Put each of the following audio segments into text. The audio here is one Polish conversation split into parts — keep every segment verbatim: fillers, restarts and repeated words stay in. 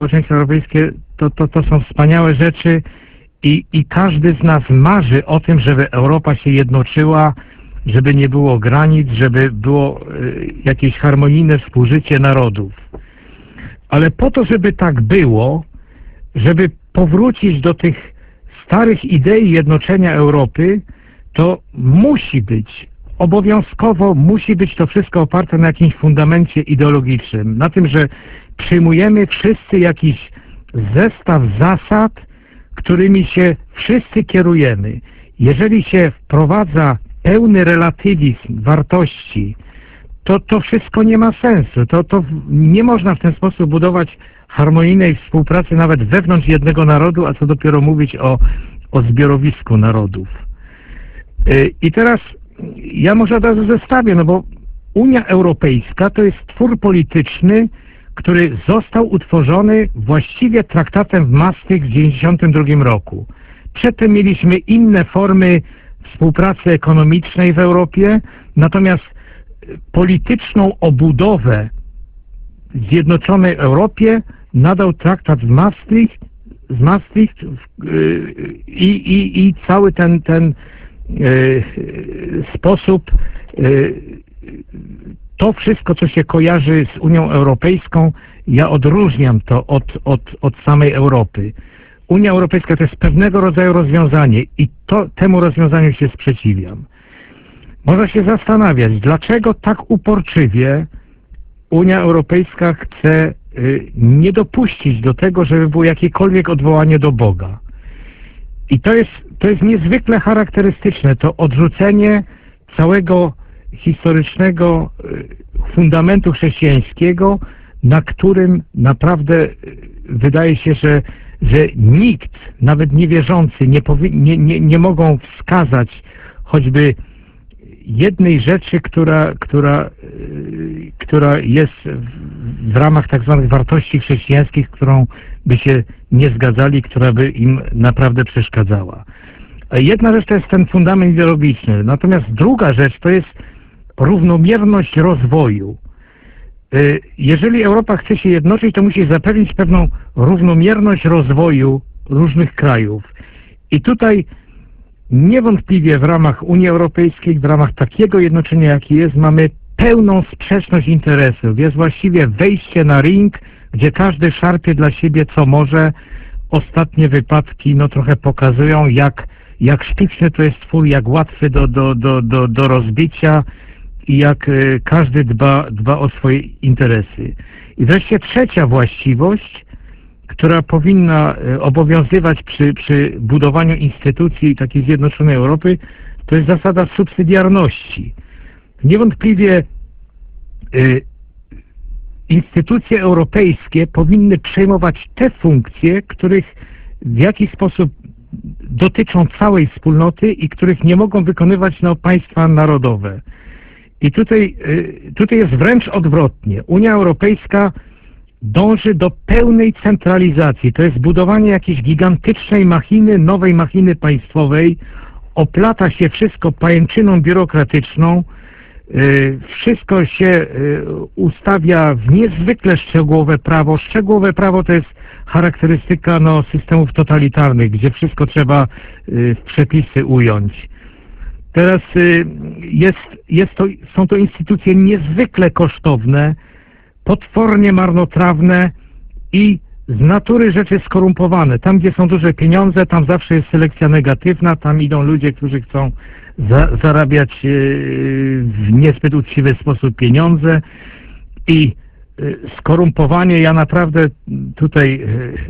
społeczeństwo europejskie to, to, to są wspaniałe rzeczy i, i każdy z nas marzy o tym, żeby Europa się jednoczyła, żeby nie było granic, żeby było y, jakieś harmonijne współżycie narodów. Ale po to, żeby tak było, żeby powrócić do tych starych idei jednoczenia Europy, to musi być, obowiązkowo musi być to wszystko oparte na jakimś fundamencie ideologicznym, na tym, że przyjmujemy wszyscy jakiś zestaw zasad, którymi się wszyscy kierujemy. Jeżeli się wprowadza pełny relatywizm wartości, to to wszystko nie ma sensu. To, to nie można w ten sposób budować harmonijnej współpracy nawet wewnątrz jednego narodu, a co dopiero mówić o, o zbiorowisku narodów. I teraz ja może od razu zestawię, no bo Unia Europejska to jest twór polityczny, który został utworzony właściwie traktatem w Maastricht w tysiąc dziewięćset dziewięćdziesiątym drugim roku. Przedtem mieliśmy inne formy współpracy ekonomicznej w Europie, natomiast polityczną obudowę zjednoczonej Europie nadał traktat w Maastricht, z Maastricht i, i, i cały ten, ten sposób, to wszystko, co się kojarzy z Unią Europejską, ja odróżniam to od, od, od samej Europy. Unia Europejska to jest pewnego rodzaju rozwiązanie i to, temu rozwiązaniu się sprzeciwiam. Można się zastanawiać, dlaczego tak uporczywie Unia Europejska chce y, nie dopuścić do tego, żeby było jakiekolwiek odwołanie do Boga. I to jest, to jest niezwykle charakterystyczne, to odrzucenie całego historycznego y, fundamentu chrześcijańskiego, na którym naprawdę y, wydaje się, że, że nikt, nawet niewierzący, nie, nie, nie, nie mogą wskazać choćby jednej rzeczy, która, która, yy, która jest w, w ramach tak zwanych wartości chrześcijańskich, którą by się nie zgadzali, która by im naprawdę przeszkadzała. Jedna rzecz to jest ten fundament ideologiczny, natomiast druga rzecz to jest równomierność rozwoju. Yy, jeżeli Europa chce się jednoczyć, to musi zapewnić pewną równomierność rozwoju różnych krajów. I tutaj niewątpliwie w ramach Unii Europejskiej, w ramach takiego jednoczenia, jaki jest, mamy pełną sprzeczność interesów. Jest właściwie wejście na ring, gdzie każdy szarpie dla siebie co może. Ostatnie wypadki no trochę pokazują, jak, jak sztuczny to jest twór, jak łatwy do, do, do, do, do rozbicia i jak y, każdy dba, dba o swoje interesy. I wreszcie trzecia właściwość, która powinna obowiązywać przy, przy budowaniu instytucji takiej zjednoczonej Europy, to jest zasada subsydiarności. Niewątpliwie y, instytucje europejskie powinny przejmować te funkcje, których w jakiś sposób dotyczą całej wspólnoty i których nie mogą wykonywać no, państwa narodowe. I tutaj, y, tutaj jest wręcz odwrotnie. Unia Europejska dąży do pełnej centralizacji. To jest budowanie jakiejś gigantycznej machiny, nowej machiny państwowej. Oplata się wszystko pajęczyną biurokratyczną. Wszystko się ustawia w niezwykle szczegółowe prawo. Szczegółowe prawo to jest charakterystyka no, systemów totalitarnych, gdzie wszystko trzeba w przepisy ująć. Teraz jest, jest to, są to instytucje niezwykle kosztowne, potwornie marnotrawne i z natury rzeczy skorumpowane. Tam, gdzie są duże pieniądze, tam zawsze jest selekcja negatywna, tam idą ludzie, którzy chcą za, zarabiać w niezbyt uczciwy sposób pieniądze i skorumpowanie, ja naprawdę tutaj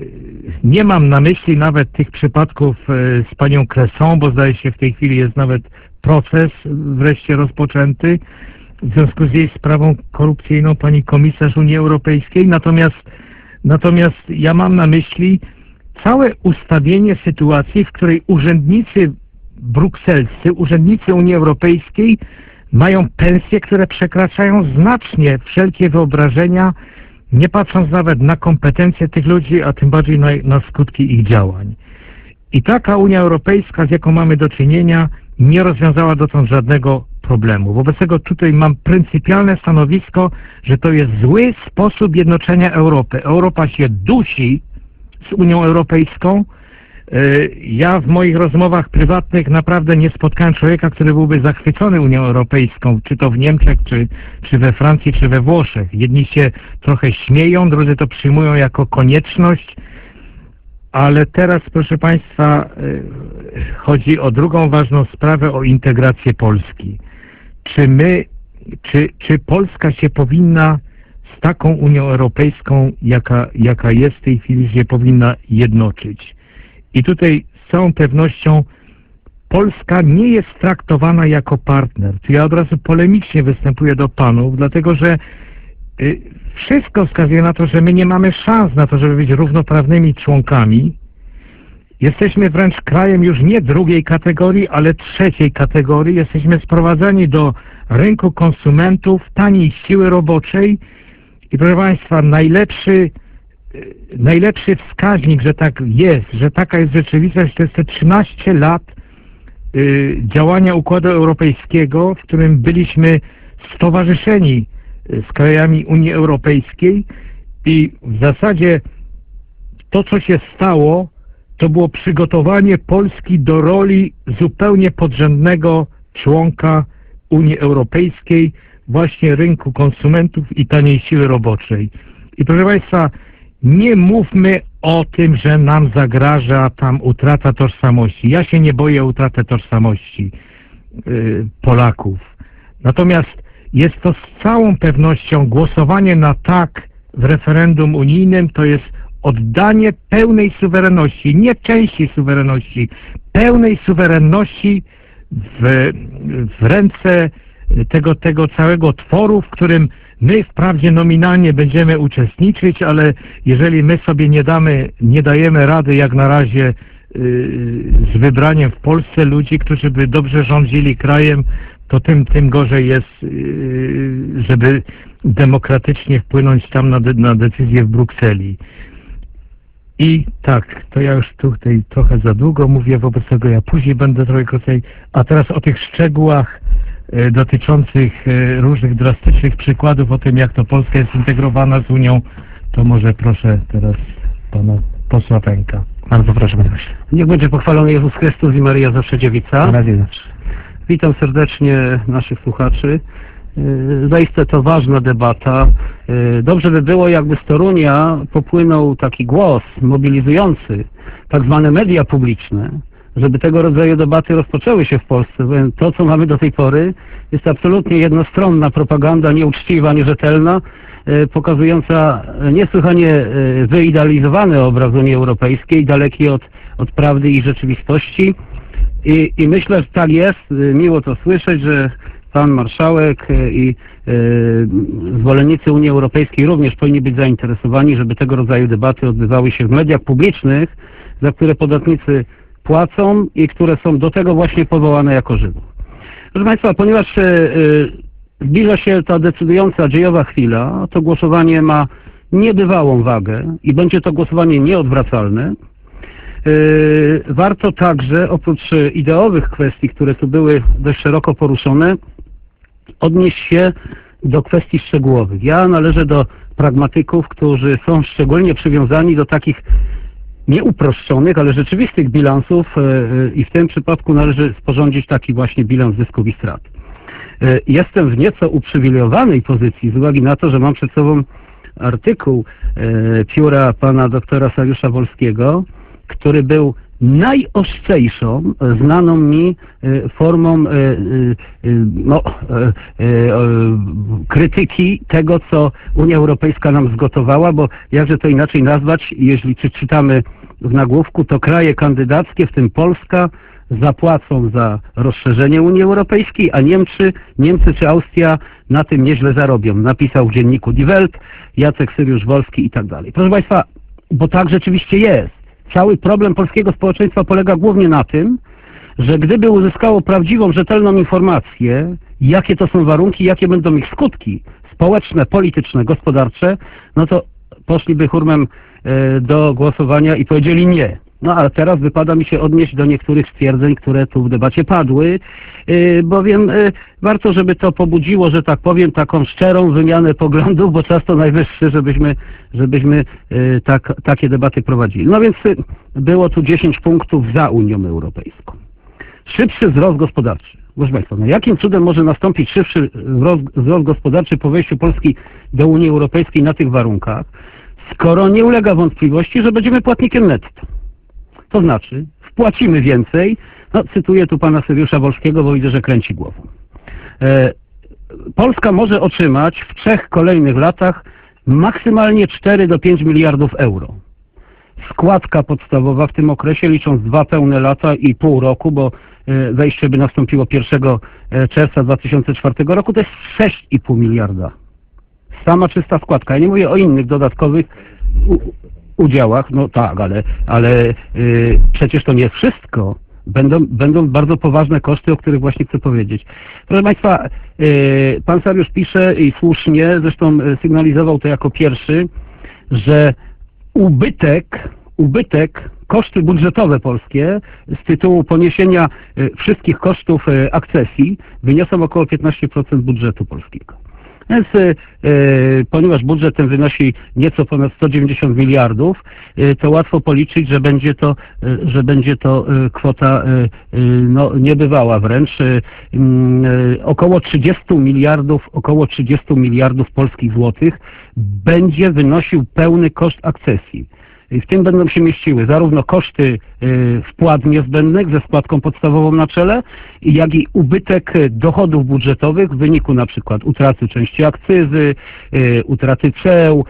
nie mam na myśli nawet tych przypadków z panią Cresson, bo zdaje się w tej chwili jest nawet proces wreszcie rozpoczęty w związku z jej sprawą korupcyjną pani komisarz Unii Europejskiej, natomiast, natomiast ja mam na myśli całe ustawienie sytuacji, w której urzędnicy brukselscy, urzędnicy Unii Europejskiej mają pensje, które przekraczają znacznie wszelkie wyobrażenia, nie patrząc nawet na kompetencje tych ludzi, a tym bardziej na, na skutki ich działań. I taka Unia Europejska, z jaką mamy do czynienia, nie rozwiązała dotąd żadnego problemu. Wobec tego tutaj mam pryncypialne stanowisko, że to jest zły sposób jednoczenia Europy. Europa się dusi z Unią Europejską. Ja w moich rozmowach prywatnych naprawdę nie spotkałem człowieka, który byłby zachwycony Unią Europejską, czy to w Niemczech, czy, czy we Francji, czy we Włoszech. Jedni się trochę śmieją, drudzy to przyjmują jako konieczność, ale teraz, proszę Państwa, chodzi o drugą ważną sprawę, o integrację Polski. Czy my, czy, czy Polska się powinna z taką Unią Europejską, jaka, jaka jest w tej chwili, się powinna jednoczyć? I tutaj z całą pewnością Polska nie jest traktowana jako partner. Tu ja od razu polemicznie występuję do panów, dlatego że y, wszystko wskazuje na to, że my nie mamy szans na to, żeby być równoprawnymi członkami. Jesteśmy wręcz krajem już nie drugiej kategorii, ale trzeciej kategorii. Jesteśmy sprowadzeni do rynku konsumentów, taniej siły roboczej i proszę Państwa, najlepszy Najlepszy wskaźnik, że tak jest, że taka jest rzeczywistość, to jest te trzynaście lat y, działania Układu Europejskiego, w którym byliśmy stowarzyszeni z krajami Unii Europejskiej i w zasadzie to, co się stało, to było przygotowanie Polski do roli zupełnie podrzędnego członka Unii Europejskiej, właśnie rynku konsumentów i taniej siły roboczej. I proszę Państwa, nie mówmy o tym, że nam zagraża tam utrata tożsamości. Ja się nie boję o utratę tożsamości yy, Polaków. Natomiast jest to z całą pewnością głosowanie na tak w referendum unijnym, to jest oddanie pełnej suwerenności, nie części suwerenności, pełnej suwerenności w, w ręce tego, tego całego tworu, w którym my wprawdzie nominalnie będziemy uczestniczyć, ale jeżeli my sobie nie damy, nie dajemy rady jak na razie yy, z wybraniem w Polsce ludzi, którzy by dobrze rządzili krajem, to tym, tym gorzej jest, yy, żeby demokratycznie wpłynąć tam na, de, na decyzję w Brukseli. I tak, to ja już tutaj trochę za długo mówię, wobec tego ja później będę trochę krócej, a teraz o tych szczegółach dotyczących różnych drastycznych przykładów o tym, jak to Polska jest zintegrowana z Unią, to może proszę teraz pana posła Pęka. Bardzo proszę, panie pośle. Niech będzie pochwalony Jezus Chrystus i Maryja Zawsze Dziewica. Witam serdecznie naszych słuchaczy. Zaiste to ważna debata. Dobrze by było, jakby z Torunia popłynął taki głos mobilizujący tak zwane media publiczne, żeby tego rodzaju debaty rozpoczęły się w Polsce. To, co mamy do tej pory, jest absolutnie jednostronna propaganda, nieuczciwa, nierzetelna, pokazująca niesłychanie wyidealizowany obraz Unii Europejskiej, daleki od, od prawdy i rzeczywistości. I, I myślę, że tak jest. Miło to słyszeć, że pan marszałek i e, zwolennicy Unii Europejskiej również powinni być zainteresowani, żeby tego rodzaju debaty odbywały się w mediach publicznych, za które podatnicy płacą i które są do tego właśnie powołane jako źródło. Proszę Państwa, ponieważ e, e, zbliża się ta decydująca dziejowa chwila, to głosowanie ma niebywałą wagę i będzie to głosowanie nieodwracalne. E, warto także, oprócz ideowych kwestii, które tu były dość szeroko poruszone, odnieść się do kwestii szczegółowych. Ja należę do pragmatyków, którzy są szczególnie przywiązani do takich nieuproszczonych, ale rzeczywistych bilansów i w tym przypadku należy sporządzić taki właśnie bilans zysków i strat. Jestem w nieco uprzywilejowanej pozycji z uwagi na to, że mam przed sobą artykuł pióra pana doktora Sariusza Wolskiego, który był najostrzejszą, znaną mi formą no, krytyki tego, co Unia Europejska nam zgotowała, bo jakże to inaczej nazwać, jeśli czytamy w nagłówku, to kraje kandydackie, w tym Polska, zapłacą za rozszerzenie Unii Europejskiej, a Niemcy, Niemcy czy Austria na tym nieźle zarobią. Napisał w dzienniku Die Welt Jacek Syriusz-Wolski i tak dalej. Proszę Państwa, bo tak rzeczywiście jest. Cały problem polskiego społeczeństwa polega głównie na tym, że gdyby uzyskało prawdziwą, rzetelną informację, jakie to są warunki, jakie będą ich skutki społeczne, polityczne, gospodarcze, no to poszliby hurmem do głosowania i powiedzieli nie. No ale teraz wypada mi się odnieść do niektórych stwierdzeń, które tu w debacie padły, yy, bowiem yy, warto, żeby to pobudziło, że tak powiem, taką szczerą wymianę poglądów, bo czas to najwyższy, żebyśmy, żebyśmy yy, tak, takie debaty prowadzili. No więc yy, było tu dziesięć punktów za Unią Europejską. Szybszy wzrost gospodarczy. Proszę Państwa, no jakim cudem może nastąpić szybszy wzrost, wzrost gospodarczy po wejściu Polski do Unii Europejskiej na tych warunkach, skoro nie ulega wątpliwości, że będziemy płatnikiem netto. To znaczy, wpłacimy więcej, no cytuję tu pana Sergiusza Wolskiego, bo widzę, że kręci głową. E, Polska może otrzymać w trzech kolejnych latach maksymalnie cztery do pięciu miliardów euro. Składka podstawowa w tym okresie, licząc dwa pełne lata i pół roku, bo wejście by nastąpiło pierwszego czerwca dwa tysiące czwartego roku, to jest sześć i pół miliarda. Sama czysta składka. Ja nie mówię o innych dodatkowych u, udziałach, no tak, ale, ale yy, przecież to nie wszystko. Będą, będą bardzo poważne koszty, o których właśnie chcę powiedzieć. Proszę Państwa, yy, pan Sariusz pisze i słusznie, zresztą sygnalizował to jako pierwszy, że ubytek, ubytek, koszty budżetowe polskie z tytułu poniesienia wszystkich kosztów akcesji wyniosą około piętnaście procent budżetu polskiego. Więc e, ponieważ budżet ten wynosi nieco ponad sto dziewięćdziesiąt miliardów, e, to łatwo policzyć, że będzie to, e, że będzie to e, kwota e, no, niebywała wręcz. E, e, około trzydziestu miliardów, około trzydziestu miliardów polskich złotych będzie wynosił pełny koszt akcesji. W tym będą się mieściły zarówno koszty wpłat niezbędnych ze składką podstawową na czele, jak i ubytek dochodów budżetowych w wyniku na przykład utraty części akcyzy, utraty ceł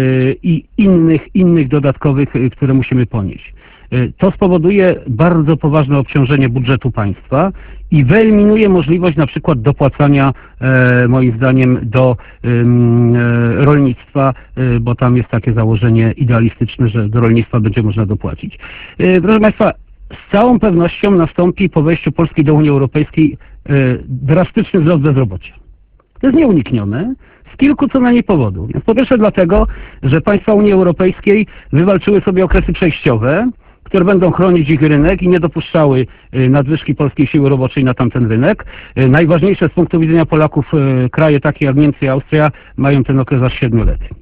i innych, innych dodatkowych, które musimy ponieść. To spowoduje bardzo poważne obciążenie budżetu państwa i wyeliminuje możliwość na przykład dopłacania, e, moim zdaniem, do e, rolnictwa, e, bo tam jest takie założenie idealistyczne, że do rolnictwa będzie można dopłacić. E, proszę Państwa, z całą pewnością nastąpi po wejściu Polski do Unii Europejskiej e, drastyczny wzrost bezrobocia. To jest nieuniknione z kilku co najmniej powodów. Więc po pierwsze dlatego, że państwa Unii Europejskiej wywalczyły sobie okresy przejściowe, które będą chronić ich rynek i nie dopuszczały nadwyżki polskiej siły roboczej na tamten rynek. Najważniejsze z punktu widzenia Polaków kraje takie jak Niemcy i Austria mają ten okres aż siedmioletni.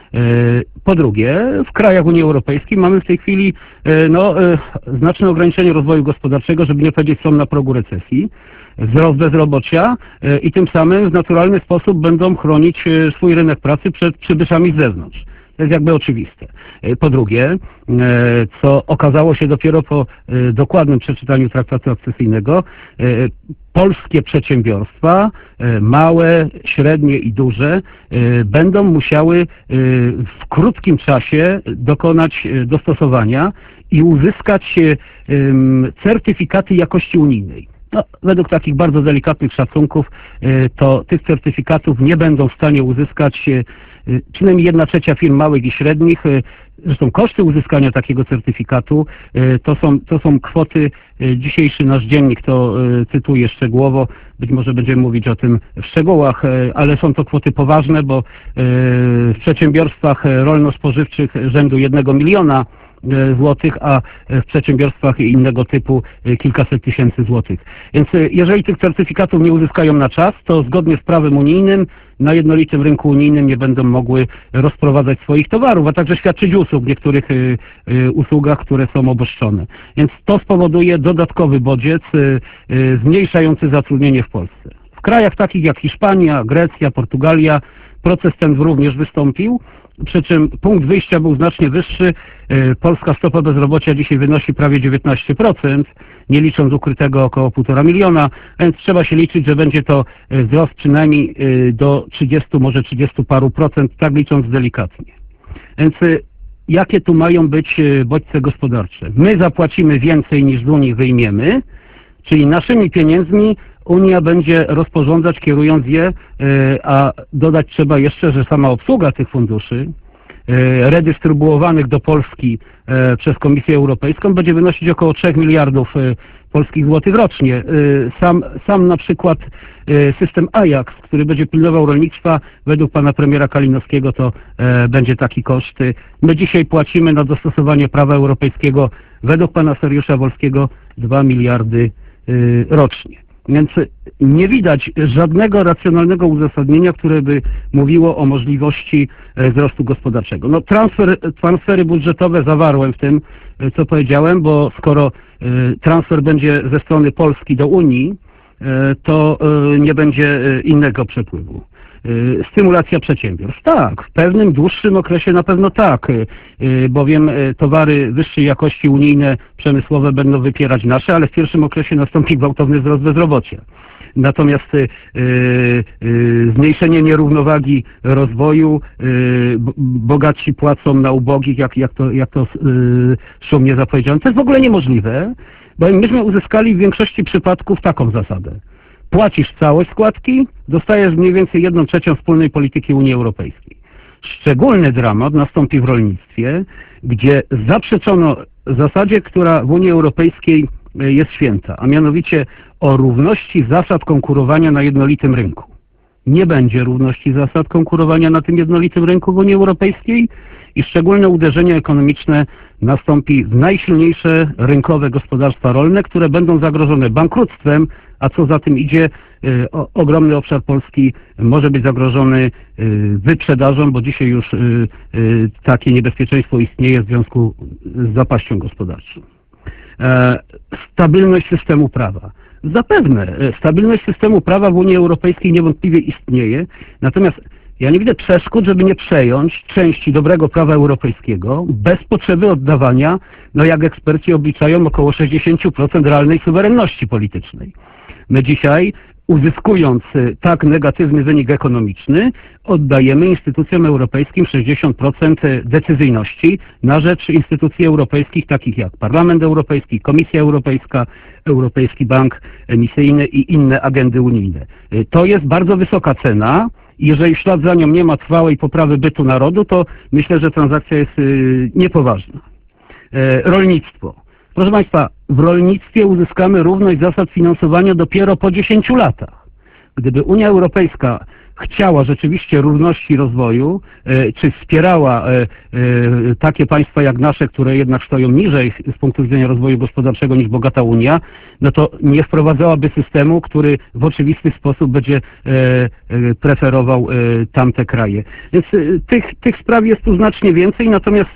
Po drugie, w krajach Unii Europejskiej mamy w tej chwili no, znaczne ograniczenie rozwoju gospodarczego, żeby nie powiedzieć, są na progu recesji, wzrost bezrobocia i tym samym w naturalny sposób będą chronić swój rynek pracy przed przybyszami z zewnątrz. To jest jakby oczywiste. Po drugie, co okazało się dopiero po dokładnym przeczytaniu traktatu akcesyjnego, polskie przedsiębiorstwa, małe, średnie i duże, będą musiały w krótkim czasie dokonać dostosowania i uzyskać certyfikaty jakości unijnej. No, według takich bardzo delikatnych szacunków to tych certyfikatów nie będą w stanie uzyskać przynajmniej jedna trzecia firm małych i średnich. Zresztą koszty uzyskania takiego certyfikatu to są, to są kwoty, dzisiejszy nasz dziennik to cytuję szczegółowo, być może będziemy mówić o tym w szczegółach, ale są to kwoty poważne, bo w przedsiębiorstwach rolno-spożywczych rzędu jednego miliona złotych, a w przedsiębiorstwach innego typu kilkaset tysięcy złotych. Więc jeżeli tych certyfikatów nie uzyskają na czas, to zgodnie z prawem unijnym na jednolitym rynku unijnym nie będą mogły rozprowadzać swoich towarów, a także świadczyć usług w niektórych usługach, które są oboszczone. Więc to spowoduje dodatkowy bodziec zmniejszający zatrudnienie w Polsce. W krajach takich jak Hiszpania, Grecja, Portugalia proces ten również wystąpił, przy czym punkt wyjścia był znacznie wyższy. Polska stopa bezrobocia dzisiaj wynosi prawie dziewiętnaście procent, nie licząc ukrytego około półtora miliona, więc trzeba się liczyć, że będzie to wzrost przynajmniej do trzydziestu, może trzydziestu paru procent, tak licząc delikatnie. Więc jakie tu mają być bodźce gospodarcze? My zapłacimy więcej niż z Unii wyjmiemy, czyli naszymi pieniędzmi Unia będzie rozporządzać, kierując je, a dodać trzeba jeszcze, że sama obsługa tych funduszy redystrybuowanych do Polski przez Komisję Europejską będzie wynosić około trzech miliardów polskich złotych rocznie. Sam, sam na przykład system Ajax, który będzie pilnował rolnictwa, według pana premiera Kalinowskiego to będzie taki koszt. My dzisiaj płacimy na dostosowanie prawa europejskiego według pana Sergiusza Wolskiego dwa miliardy rocznie. Więc nie widać żadnego racjonalnego uzasadnienia, które by mówiło o możliwości wzrostu gospodarczego. No, transfer, transfery budżetowe zawarłem w tym, co powiedziałem, bo skoro transfer będzie ze strony Polski do Unii, to nie będzie innego przepływu. Stymulacja przedsiębiorstw. Tak, w pewnym dłuższym okresie na pewno tak, bowiem towary wyższej jakości unijne, przemysłowe będą wypierać nasze, ale w pierwszym okresie nastąpi gwałtowny wzrost bezrobocia. Natomiast y, y, zmniejszenie nierównowagi rozwoju, y, bogatsi płacą na ubogich, jak, jak to, jak to y, szumnie zapowiedziano, to jest w ogóle niemożliwe, bo myśmy uzyskali w większości przypadków taką zasadę. Płacisz całość składki, dostajesz mniej więcej jedną trzecią wspólnej polityki Unii Europejskiej. Szczególny dramat nastąpi w rolnictwie, gdzie zaprzeczono zasadzie, która w Unii Europejskiej jest święta, a mianowicie o równości zasad konkurowania na jednolitym rynku. Nie będzie równości zasad konkurowania na tym jednolitym rynku w Unii Europejskiej i szczególne uderzenie ekonomiczne nastąpi w najsilniejsze rynkowe gospodarstwa rolne, które będą zagrożone bankructwem, a co za tym idzie, y, o, ogromny obszar Polski może być zagrożony y, wyprzedażą, bo dzisiaj już y, y, takie niebezpieczeństwo istnieje w związku z zapaścią gospodarczą. E, stabilność systemu prawa. Zapewne stabilność systemu prawa w Unii Europejskiej niewątpliwie istnieje, natomiast ja nie widzę przeszkód, żeby nie przejąć części dobrego prawa europejskiego bez potrzeby oddawania, no jak eksperci obliczają, około sześćdziesiąt procent realnej suwerenności politycznej. My dzisiaj, uzyskując tak negatywny wynik ekonomiczny, oddajemy instytucjom europejskim sześćdziesiąt procent decyzyjności na rzecz instytucji europejskich, takich jak Parlament Europejski, Komisja Europejska, Europejski Bank Emisyjny i inne agendy unijne. To jest bardzo wysoka cena. Jeżeli w ślad za nią nie ma trwałej poprawy bytu narodu, to myślę, że transakcja jest niepoważna. Rolnictwo. Proszę Państwa, w rolnictwie uzyskamy równość zasad finansowania dopiero po dziesięciu latach. Gdyby Unia Europejska chciała rzeczywiście równości rozwoju, czy wspierała takie państwa jak nasze, które jednak stoją niżej z punktu widzenia rozwoju gospodarczego niż bogata Unia, no to nie wprowadzałaby systemu, który w oczywisty sposób będzie preferował tamte kraje. Więc tych, tych spraw jest tu znacznie więcej, natomiast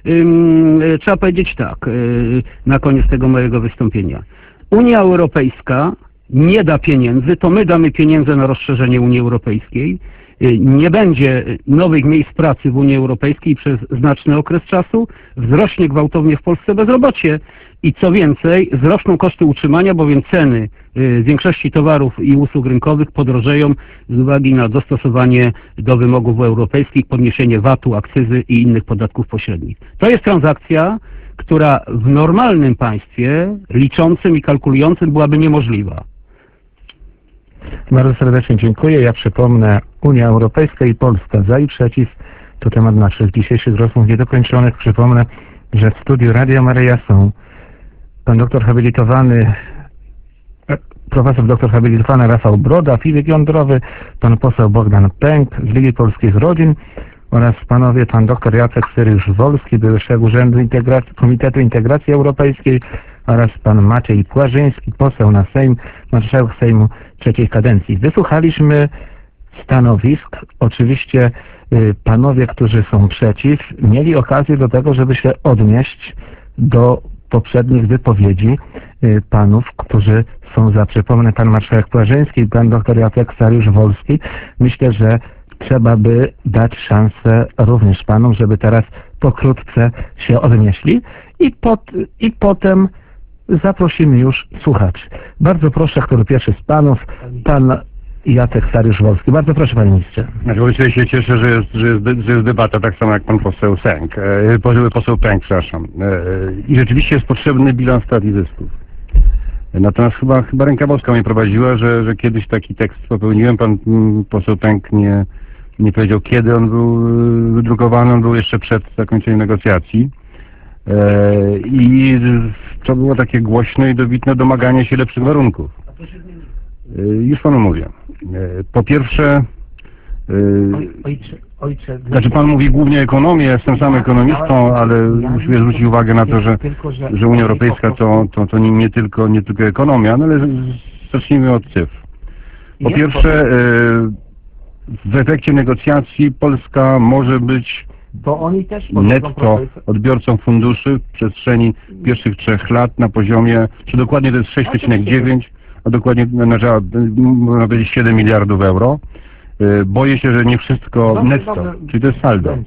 trzeba powiedzieć tak, na koniec tego mojego wystąpienia. Unia Europejska nie da pieniędzy, to my damy pieniądze na rozszerzenie Unii Europejskiej. Nie będzie nowych miejsc pracy w Unii Europejskiej przez znaczny okres czasu, wzrośnie gwałtownie w Polsce bezrobocie i co więcej, wzrosną koszty utrzymania, bowiem ceny większości towarów i usług rynkowych podrożeją z uwagi na dostosowanie do wymogów europejskich, podniesienie vatu, akcyzy i innych podatków pośrednich. To jest transakcja, która w normalnym państwie liczącym i kalkulującym byłaby niemożliwa. Bardzo serdecznie dziękuję. Ja przypomnę, Unia Europejska i Polska za i przeciw to temat naszych dzisiejszych rozmów niedokończonych. Przypomnę, że w studiu Radio Maryja są pan doktor habilitowany, profesor doktor habilitowany Rafał Broda, fizyk jądrowy, pan poseł Bogdan Pęk z Ligi Polskich Rodzin oraz panowie pan doktor Jacek Saryusz-Wolski, były szef Urzędu Integracji, Komitetu Integracji Europejskiej oraz pan Maciej Płażyński, poseł na Sejm, marszałek Sejmu trzeciej kadencji. Wysłuchaliśmy stanowisk. Oczywiście y, panowie, którzy są przeciw, mieli okazję do tego, żeby się odnieść do poprzednich wypowiedzi y, panów, którzy są za. Przypomnę, pan marszałek Płażyński i pan doktor Jacek Saryusz-Wolski. Myślę, że trzeba by dać szansę również panom, żeby teraz pokrótce się odnieśli i, pot, i potem zaprosimy już słuchaczy. Bardzo proszę, który pierwszy z panów, pan Jacek Saryusz-Wolski. Bardzo proszę, panie ministrze. Oczywiście się cieszę, że jest, że, jest, że jest debata, tak samo jak pan poseł Sęk, e, poseł Pęk, przepraszam. E, I rzeczywiście jest potrzebny bilans strat i zysków. Natomiast chyba, chyba ręka boska mnie prowadziła, że, że kiedyś taki tekst popełniłem. Pan m, poseł Pęk nie, nie powiedział, kiedy on był wydrukowany. On był jeszcze przed zakończeniem negocjacji. E, I to było takie głośne i dobitne domaganie się lepszych warunków. E, już panu mówię. E, po pierwsze, Oj, ojcze, ojcze, znaczy pan mówi głównie ekonomię, ja jestem sam ekonomistą, ale musimy zwrócić uwagę na to, że, że Unia Europejska to, to, to nie, nie, tylko, nie tylko ekonomia, no ale zacznijmy od cyfr. Po pierwsze, w efekcie negocjacji Polska może być to oni też netto odbiorcą funduszy w przestrzeni pierwszych trzech lat na poziomie, czy dokładnie to jest sześć przecinek dziewięć, a dokładnie można powiedzieć siedem miliardów euro. Boję się, że nie wszystko netto, czyli to jest saldo.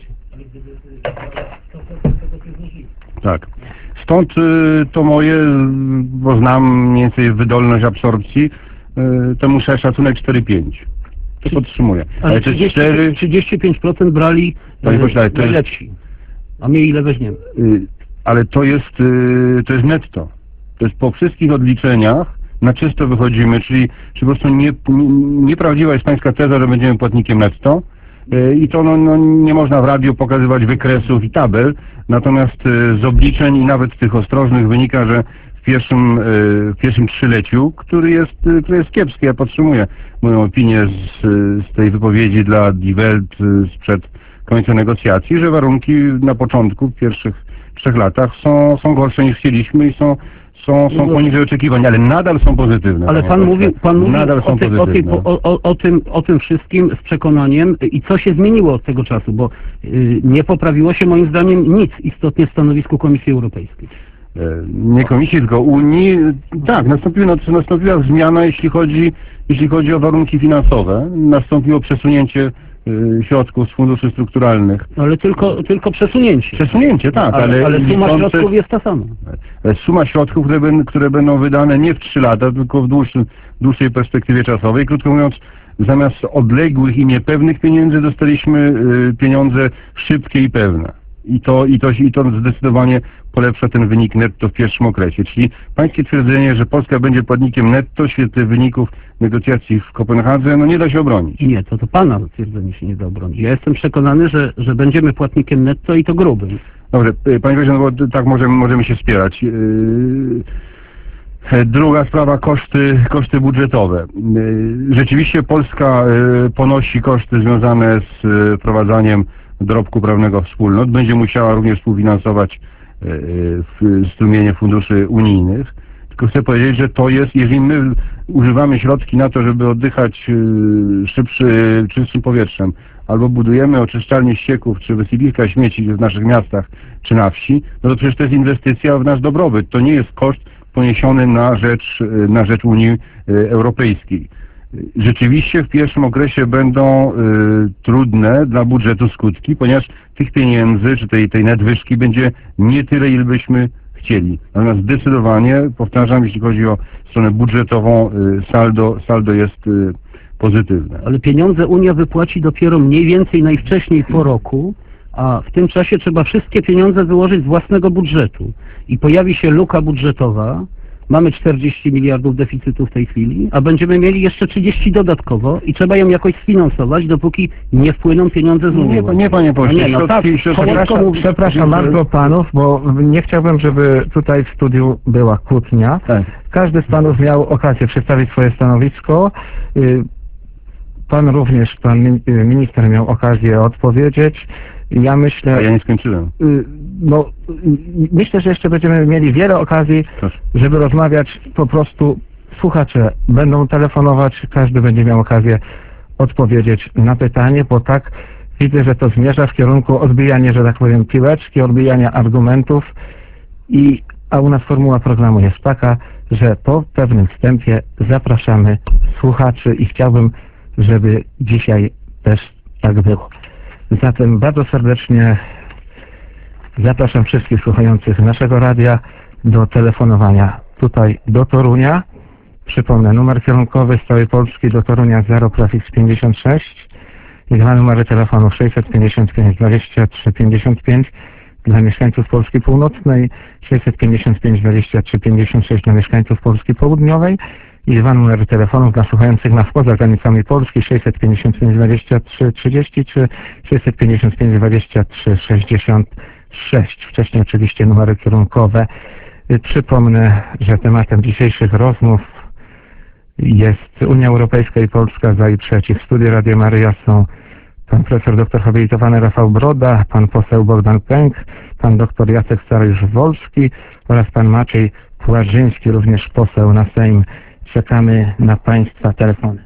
Tak. Stąd to moje, bo znam mniej więcej wydolność absorpcji, to muszę szacunek cztery pięć. To podtrzymuję. Ale to trzydzieści pięć procent brali Panie pośle, ale to jest, najlepsi, a my ile weźmiemy? ale to jest, to jest netto. To jest po wszystkich odliczeniach na czysto wychodzimy, czyli, czyli po prostu nie, nie, nieprawdziwa jest pańska teza, że będziemy płatnikiem netto. I to no, no, nie można w radiu pokazywać wykresów i tabel, natomiast z obliczeń i nawet tych ostrożnych wynika, że w pierwszym, w pierwszym trzyleciu, który jest, który jest kiepski, ja podtrzymuję moją opinię z, z tej wypowiedzi dla Die Welt sprzed końca negocjacji, że warunki na początku, w pierwszych trzech latach są, są gorsze niż chcieliśmy i są Są, są poniżej oczekiwań, ale nadal są pozytywne. Ale pan mówił, pan mówił nadal są o, ty, o, ty, o, o, o, tym, o tym wszystkim z przekonaniem i co się zmieniło od tego czasu, bo y, nie poprawiło się moim zdaniem nic istotnie w stanowisku Komisji Europejskiej. Nie Komisji, tylko Unii. Tak, nastąpiła, nastąpiła zmiana, jeśli chodzi, jeśli chodzi o warunki finansowe. Nastąpiło przesunięcie środków z funduszy strukturalnych. Ale tylko, tylko przesunięcie. Przesunięcie, tak, ale, ale, ale suma liczące, środków jest ta sama. Suma środków, które, ben, które będą wydane nie w trzy lata, tylko w dłuższym, dłuższej perspektywie czasowej. Krótko mówiąc, zamiast odległych i niepewnych pieniędzy dostaliśmy y, pieniądze szybkie i pewne. I to, i, to, I to zdecydowanie polepsza ten wynik netto w pierwszym okresie. Czyli pańskie twierdzenie, że Polska będzie płatnikiem netto w świetle wyników negocjacji w Kopenhadze, no nie da się obronić. Nie, to to pana twierdzenie się nie da obronić. Ja jestem przekonany, że, że będziemy płatnikiem netto i to grubym. Dobrze, panie Wojciech, no bo tak możemy, możemy się spierać. Druga sprawa, koszty, koszty budżetowe. Rzeczywiście Polska ponosi koszty związane z wprowadzaniem dorobku prawnego wspólnot. Będzie musiała również współfinansować strumienie funduszy unijnych. Tylko chcę powiedzieć, że to jest, jeżeli my używamy środki na to, żeby oddychać szybszy, czystszym powietrzem, albo budujemy oczyszczalnie ścieków, czy wysypiska śmieci w naszych miastach, czy na wsi, no to przecież to jest inwestycja w nasz dobrobyt. To nie jest koszt poniesiony na rzecz, na rzecz Unii Europejskiej. Rzeczywiście w pierwszym okresie będą y, trudne dla budżetu skutki, ponieważ tych pieniędzy, czy tej, tej nadwyżki będzie nie tyle, ile byśmy chcieli. Natomiast zdecydowanie, powtarzam, jeśli chodzi o stronę budżetową, y, saldo, saldo jest y, pozytywne. Ale pieniądze Unia wypłaci dopiero mniej więcej najwcześniej po roku, a w tym czasie trzeba wszystkie pieniądze wyłożyć z własnego budżetu. I pojawi się luka budżetowa. Mamy czterdzieści miliardów deficytu w tej chwili, a będziemy mieli jeszcze trzydzieści dodatkowo i trzeba ją jakoś sfinansować, dopóki nie wpłyną pieniądze z Unii. Nie, nie panie pośle, nie, no tak, przepraszam, przepraszam bardzo panów, bo nie chciałbym, żeby tutaj w studiu była kłótnia. Tak. Każdy z panów miał okazję przedstawić swoje stanowisko. Pan również, pan minister miał okazję odpowiedzieć. Ja myślę... A ja nie skończyłem. No, myślę, że jeszcze będziemy mieli wiele okazji, Proszę. żeby rozmawiać. Po prostu słuchacze będą telefonować, każdy będzie miał okazję odpowiedzieć na pytanie, bo tak widzę, że to zmierza w kierunku odbijania, że tak powiem, piłeczki, odbijania argumentów. I, a u nas formuła programu jest taka, że po pewnym wstępie zapraszamy słuchaczy i chciałbym, żeby dzisiaj też tak było. Zatem bardzo serdecznie zapraszam wszystkich słuchających naszego radia do telefonowania tutaj do Torunia. Przypomnę, numer kierunkowy z całej Polski do Torunia zero prefiks pięćdziesiąt sześć i dwa numery telefonów sześćset pięćdziesiąt pięć dwadzieścia trzy pięćdziesiąt pięć dla mieszkańców Polski Północnej, sześćset pięćdziesiąt pięć dwadzieścia trzy pięćdziesiąt sześć dla mieszkańców Polski Południowej i dwa numery telefonów dla słuchających nas poza granicami Polski sześćset pięćdziesiąt pięć dwadzieścia trzy trzydzieści trzy, sześćset pięćdziesiąt pięć dwadzieścia trzy sześćdziesiąt sześć. Wcześniej oczywiście numery kierunkowe. Przypomnę, że tematem dzisiejszych rozmów jest Unia Europejska i Polska za i przeciw. W studiu Radio Maryja są pan profesor doktor habilitowany Rafał Broda, pan poseł Bogdan Pęk, pan doktor Jacek Starojusz-Wolski oraz pan Maciej Płażyński, również poseł na Sejm. Czekamy na państwa telefony.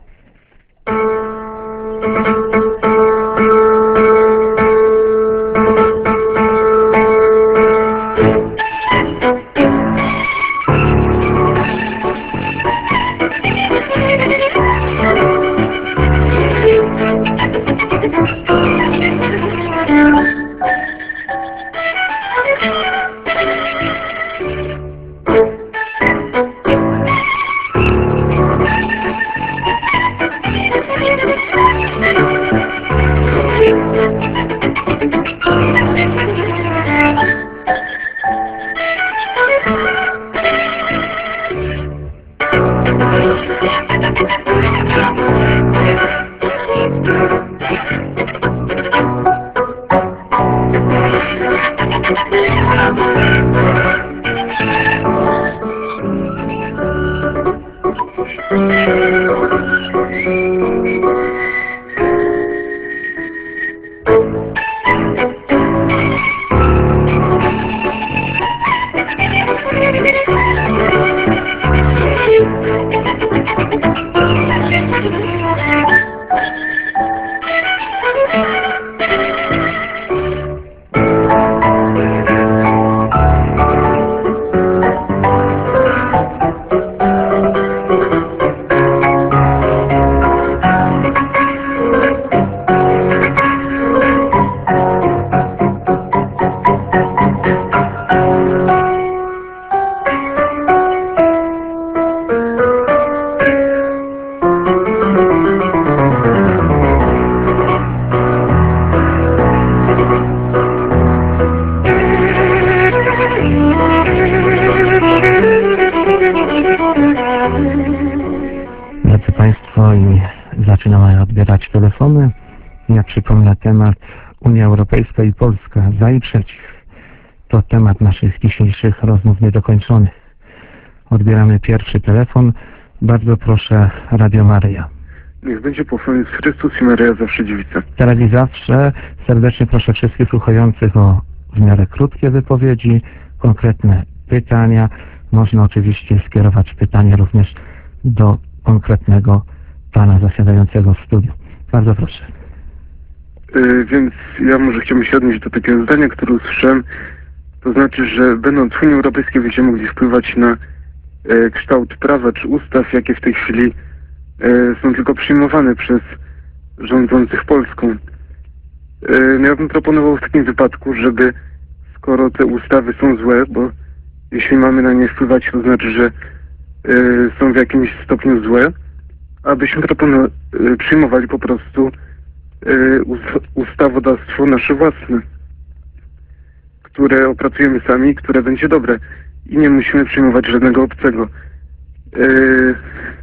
Drodzy Państwo, i zaczynamy odbierać telefony. Ja przypomnę temat Unia Europejska i Polska za i przeciw. To temat naszych dzisiejszych rozmów niedokończonych. Odbieramy pierwszy telefon. Bardzo proszę, Radio Maryja. Niech będzie pochwalony Chrystus i Maryja zawsze dziewica. Teraz i zawsze serdecznie proszę wszystkich słuchających o w miarę krótkie wypowiedzi, konkretne pytania. Można oczywiście skierować pytanie również do konkretnego pana zasiadającego w studiu. Bardzo proszę. Yy, więc ja może chciałbym się odnieść do takiego zdania, które usłyszałem. To znaczy, że będąc w Unii Europejskiej będziemy mogli wpływać na e, kształt prawa czy ustaw, jakie w tej chwili e, są tylko przyjmowane przez rządzących Polską. E, no ja bym proponował w takim wypadku, żeby skoro te ustawy są złe, bo jeśli mamy na nie wpływać, to znaczy, że y, są w jakimś stopniu złe, abyśmy propono- y, przyjmowali po prostu y, us- ustawodawstwo nasze własne, które opracujemy sami, które będzie dobre i nie musimy przyjmować żadnego obcego. Y,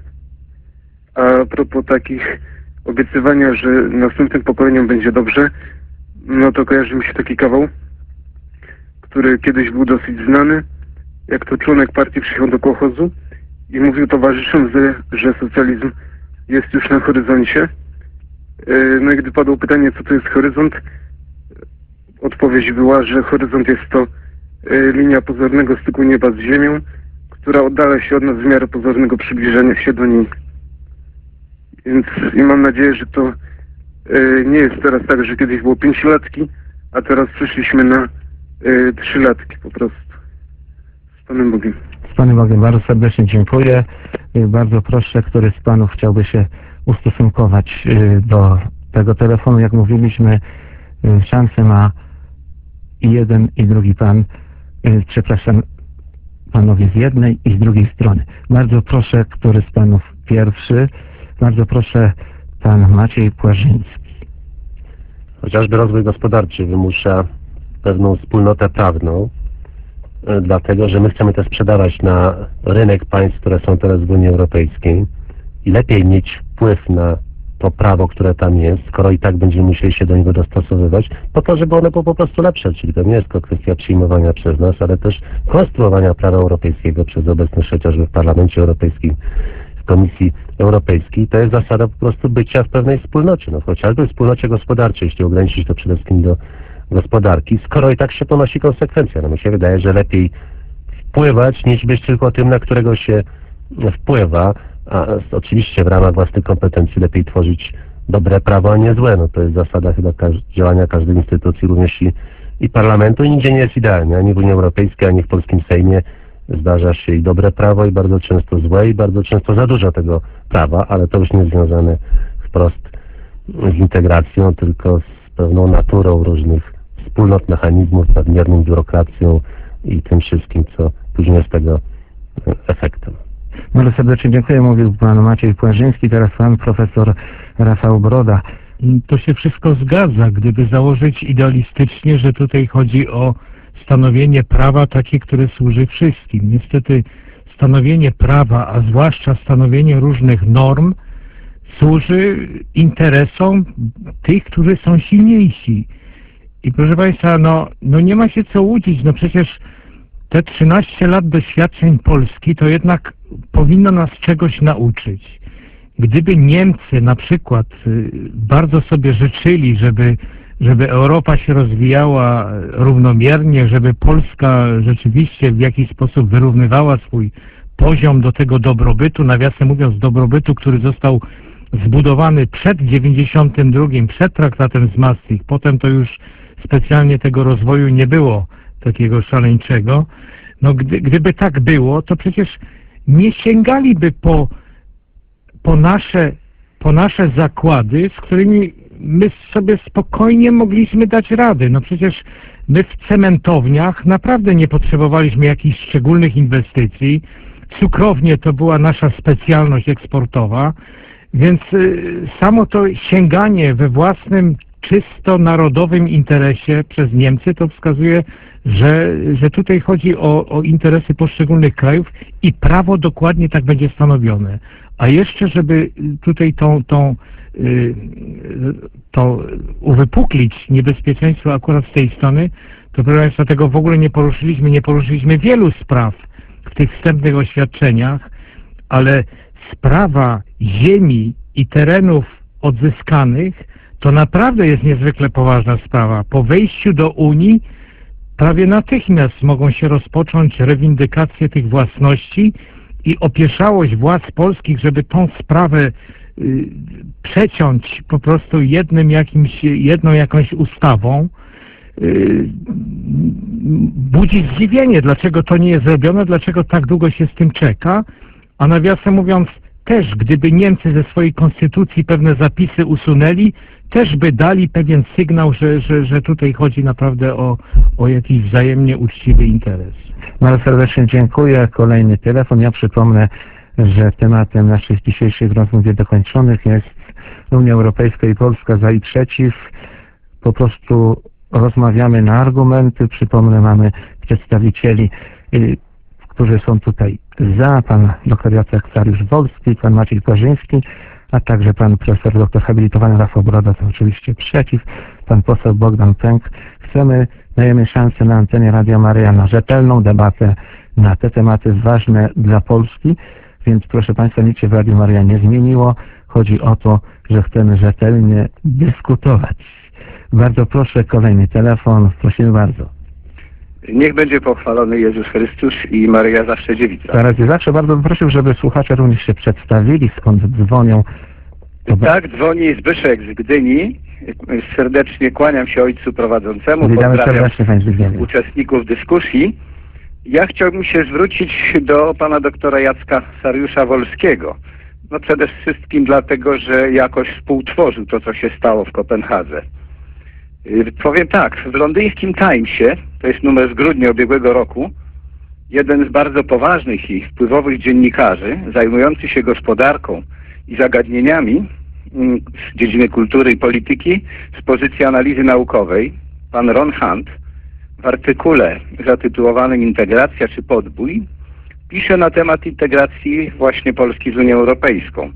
a propos takich obiecywania, że następnym pokoleniom będzie dobrze, no to kojarzy mi się taki kawał, który kiedyś był dosyć znany, jak to członek partii przyjechał do kołchozu i mówił towarzyszom, że socjalizm jest już na horyzoncie. No i gdy padło pytanie, co to jest horyzont, odpowiedź była, że horyzont jest to linia pozornego styku nieba z ziemią, która oddala się od nas w miarę pozornego przybliżania się do niej. Więc i mam nadzieję, że to nie jest teraz tak, że kiedyś było pięciolatki, a teraz przeszliśmy na trzylatki po prostu. Z Panem Bogiem. Z Panem Bogiem. Bardzo serdecznie dziękuję. Bardzo proszę, który z Panów chciałby się ustosunkować do tego telefonu. Jak mówiliśmy, szansę ma i jeden, i drugi Pan. Przepraszam, Panowie z jednej i z drugiej strony. Bardzo proszę, który z Panów pierwszy. Bardzo proszę, Pan Maciej Płażyński. Chociażby rozwój gospodarczy wymusza pewną wspólnotę prawną, dlatego że my chcemy to sprzedawać na rynek państw, które są teraz w Unii Europejskiej i lepiej mieć wpływ na to prawo, które tam jest, skoro i tak będziemy musieli się do niego dostosowywać, po to, żeby one było po prostu lepsze, czyli to nie jest tylko kwestia przyjmowania przez nas, ale też konstruowania prawa europejskiego przez obecność chociażby w Parlamencie Europejskim, w Komisji Europejskiej. To jest zasada po prostu bycia w pewnej wspólnocie, no chociażby wspólnocie gospodarczej, jeśli ograniczyć to przede wszystkim do gospodarki, skoro i tak się ponosi konsekwencja. No mi się wydaje, że lepiej wpływać, niż być tylko tym, na którego się wpływa, a oczywiście w ramach własnych kompetencji lepiej tworzyć dobre prawo, a nie złe. No to jest zasada chyba każ działania każdej instytucji, również i, i parlamentu, i nigdzie nie jest idealnie, ani w Unii Europejskiej, ani w polskim Sejmie zdarza się i dobre prawo, i bardzo często złe, i bardzo często za dużo tego prawa, ale to już nie jest związane wprost z integracją, tylko z pewną naturą różnych wspólnot, mechanizmów, nadmierną biurokracją i tym wszystkim, co później jest tego efektem. Bardzo serdecznie dziękuję. Mówił pan Maciej Płażyński, teraz pan profesor Rafał Broda. To się wszystko zgadza, gdyby założyć idealistycznie, że tutaj chodzi o stanowienie prawa takie, które służy wszystkim. Niestety stanowienie prawa, a zwłaszcza stanowienie różnych norm, służy interesom tych, którzy są silniejsi. I proszę Państwa, no, no nie ma się co łudzić, no przecież te trzynaście lat doświadczeń Polski to jednak powinno nas czegoś nauczyć. Gdyby Niemcy na przykład bardzo sobie życzyli, żeby, żeby Europa się rozwijała równomiernie, żeby Polska rzeczywiście w jakiś sposób wyrównywała swój poziom do tego dobrobytu, nawiasem mówiąc dobrobytu, który został zbudowany przed dziewięćdziesiątym drugim, przed traktatem z Maastricht, potem to już specjalnie tego rozwoju nie było takiego szaleńczego. No gdy, gdyby tak było, to przecież nie sięgaliby po, po, nasze, po nasze zakłady, z którymi my sobie spokojnie mogliśmy dać rady. No przecież my w cementowniach naprawdę nie potrzebowaliśmy jakichś szczególnych inwestycji. Cukrownie to była nasza specjalność eksportowa, więc y, samo to sięganie we własnym czysto narodowym interesie przez Niemcy to wskazuje, że, że tutaj chodzi o, o interesy poszczególnych krajów i prawo dokładnie tak będzie stanowione. A jeszcze, żeby tutaj tą, tą, y, to uwypuklić niebezpieczeństwo akurat z tej strony, to proszę Państwa, tego w ogóle nie poruszyliśmy, nie poruszyliśmy wielu spraw w tych wstępnych oświadczeniach, ale sprawa ziemi i terenów odzyskanych to naprawdę jest niezwykle poważna sprawa. Po wejściu do Unii prawie natychmiast mogą się rozpocząć rewindykacje tych własności i opieszałość władz polskich, żeby tą sprawę y, przeciąć po prostu jednym jakimś, jedną jakąś ustawą, y, budzi zdziwienie, dlaczego to nie jest zrobione, dlaczego tak długo się z tym czeka, a nawiasem mówiąc też, gdyby Niemcy ze swojej konstytucji pewne zapisy usunęli, też by dali pewien sygnał, że, że, że tutaj chodzi naprawdę o, o jakiś wzajemnie uczciwy interes. Bardzo serdecznie dziękuję. Kolejny telefon. Ja przypomnę, że tematem naszych dzisiejszych rozmów niedokończonych jest Unia Europejska i Polska za i przeciw. Po prostu rozmawiamy na argumenty. Przypomnę, mamy przedstawicieli, którzy są tutaj za, pan dr Jacek Sariusz-Wolski, pan Maciej Płażyński, a także pan profesor doktor habilitowany Rafał Broda, to oczywiście przeciw, pan poseł Bogdan Pęk. Chcemy, dajemy szansę na antenie Radia Maryja na rzetelną debatę na te tematy ważne dla Polski, więc proszę Państwa, nic się w Radiu Maryja nie zmieniło. Chodzi o to, że chcemy rzetelnie dyskutować. Bardzo proszę, kolejny telefon, prosimy bardzo. Niech będzie pochwalony Jezus Chrystus i Maryja Zawsze Dziewica. Teraz i zawsze bardzo bym prosił, żeby słuchacze również się przedstawili, skąd dzwonią. To tak, dzwoni Zbyszek z Gdyni. Serdecznie kłaniam się ojcu prowadzącemu. Witamy pozdrawiam serdecznie, uczestników dyskusji. Ja chciałbym się zwrócić do pana doktora Jacka Sariusza-Wolskiego. No przede wszystkim dlatego, że jakoś współtworzył to, co się stało w Kopenhadze. Powiem tak, w londyńskim Timesie, to jest numer z grudnia ubiegłego roku, jeden z bardzo poważnych i wpływowych dziennikarzy zajmujący się gospodarką i zagadnieniami z dziedziny kultury i polityki z pozycji analizy naukowej, pan Ron Hunt, w artykule zatytułowanym Integracja czy podbój, pisze na temat integracji właśnie Polski z Unią Europejską.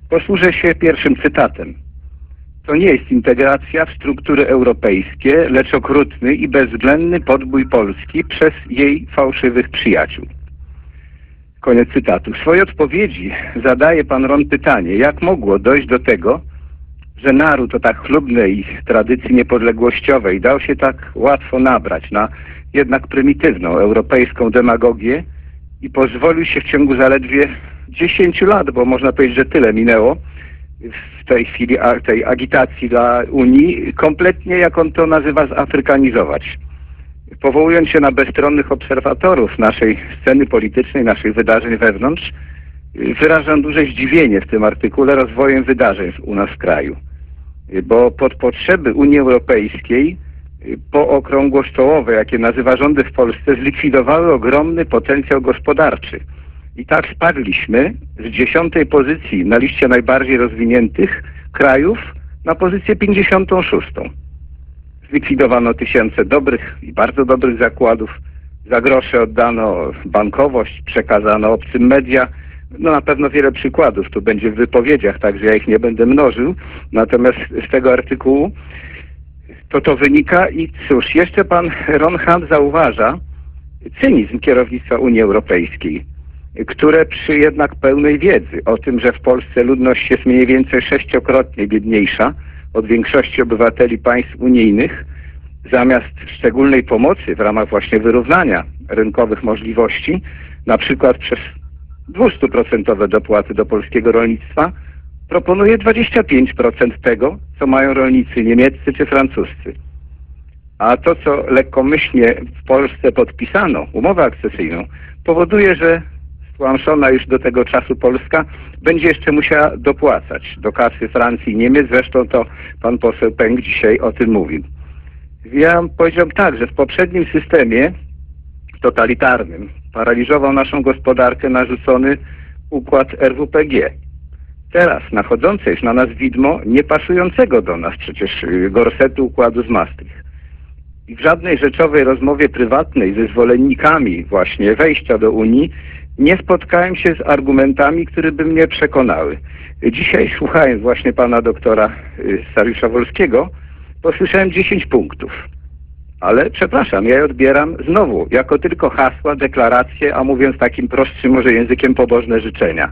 Posłużę się pierwszym cytatem. To nie jest integracja w struktury europejskie, lecz okrutny i bezwzględny podbój Polski przez jej fałszywych przyjaciół. Koniec cytatu. W swojej odpowiedzi zadaje pan Ron pytanie, jak mogło dojść do tego, że naród o tak chlubnej tradycji niepodległościowej dał się tak łatwo nabrać na jednak prymitywną europejską demagogię i pozwolił się w ciągu zaledwie dziesięciu lat, bo można powiedzieć, że tyle minęło w tej chwili a, tej agitacji dla Unii, kompletnie, jak on to nazywa, zafrykanizować. Powołując się na bezstronnych obserwatorów naszej sceny politycznej, naszych wydarzeń wewnątrz, wyrażam duże zdziwienie w tym artykule rozwojem wydarzeń u nas w kraju. Bo pod potrzeby Unii Europejskiej pookrągłostołowe, jakie nazywa rządy w Polsce, zlikwidowały ogromny potencjał gospodarczy. I tak spadliśmy z dziesiątej pozycji na liście najbardziej rozwiniętych krajów na pozycję pięćdziesiątą szóstą. Zlikwidowano tysiące dobrych i bardzo dobrych zakładów, za grosze oddano bankowość, przekazano obcym media. No na pewno wiele przykładów tu będzie w wypowiedziach, także ja ich nie będę mnożył. Natomiast z tego artykułu to to wynika i cóż, jeszcze pan Ron Hunt zauważa cynizm kierownictwa Unii Europejskiej, które przy jednak pełnej wiedzy o tym, że w Polsce ludność jest mniej więcej sześciokrotnie biedniejsza od większości obywateli państw unijnych, zamiast szczególnej pomocy w ramach właśnie wyrównania rynkowych możliwości, na przykład przez dwustuprocentowe dopłaty do polskiego rolnictwa, proponuje dwadzieścia pięć procent tego, co mają rolnicy niemieccy czy francuscy. A to, co lekkomyślnie w Polsce podpisano, umowę akcesyjną, powoduje, że stłamszona już do tego czasu Polska będzie jeszcze musiała dopłacać do kasy Francji i Niemiec. Zresztą to pan poseł Pęk dzisiaj o tym mówił. Ja powiedziałem tak, że w poprzednim systemie totalitarnym paraliżował naszą gospodarkę narzucony układ R W P G. Teraz nachodzące jest na nas widmo niepasującego do nas przecież gorsetu układu z Maastricht. I w żadnej rzeczowej rozmowie prywatnej ze zwolennikami właśnie wejścia do Unii nie spotkałem się z argumentami, które by mnie przekonały. Dzisiaj, słuchając właśnie pana doktora Sariusza Wolskiego, posłyszałem dziesięć punktów. Ale przepraszam, ja je odbieram znowu jako tylko hasła, deklaracje, a mówiąc takim prostszym może językiem, pobożne życzenia.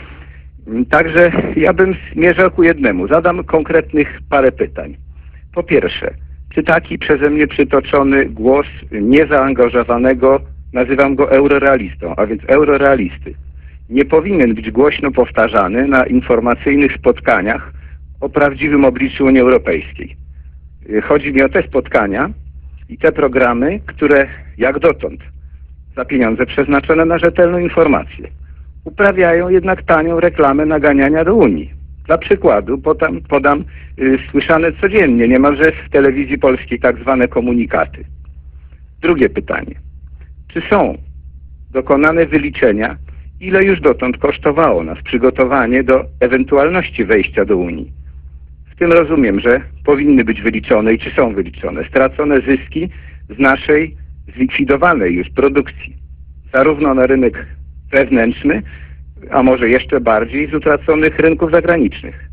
Także ja bym zmierzał ku jednemu. Zadam konkretnych parę pytań. Po pierwsze, czy taki przeze mnie przytoczony głos niezaangażowanego, nazywam go eurorealistą, a więc eurorealisty, nie powinien być głośno powtarzany na informacyjnych spotkaniach o prawdziwym obliczu Unii Europejskiej. Chodzi mi o te spotkania i te programy, które jak dotąd za pieniądze przeznaczone na rzetelną informację uprawiają jednak tanią reklamę naganiania do Unii. Dla przykładu podam, podam y, słyszane codziennie, niemalże w telewizji polskiej, tak zwane komunikaty. Drugie pytanie. Czy są dokonane wyliczenia, ile już dotąd kosztowało nas przygotowanie do ewentualności wejścia do Unii? W tym rozumiem, że powinny być wyliczone i czy są wyliczone stracone zyski z naszej zlikwidowanej już produkcji, zarówno na rynek wewnętrzny, a może jeszcze bardziej z utraconych rynków zagranicznych.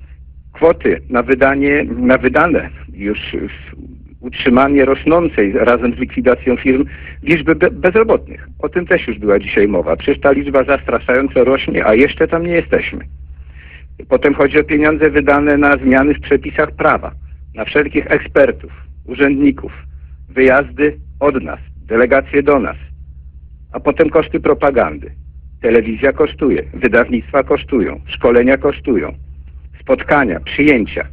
Kwoty na wydanie, na wydane już utrzymanie rosnącej razem z likwidacją firm liczby be bezrobotnych. O tym też już była dzisiaj mowa. Przecież ta liczba zastraszająco rośnie, a jeszcze tam nie jesteśmy. Potem chodzi o pieniądze wydane na zmiany w przepisach prawa, na wszelkich ekspertów, urzędników, wyjazdy od nas, delegacje do nas, a potem koszty propagandy. Telewizja kosztuje, wydawnictwa kosztują, szkolenia kosztują, spotkania, przyjęcia.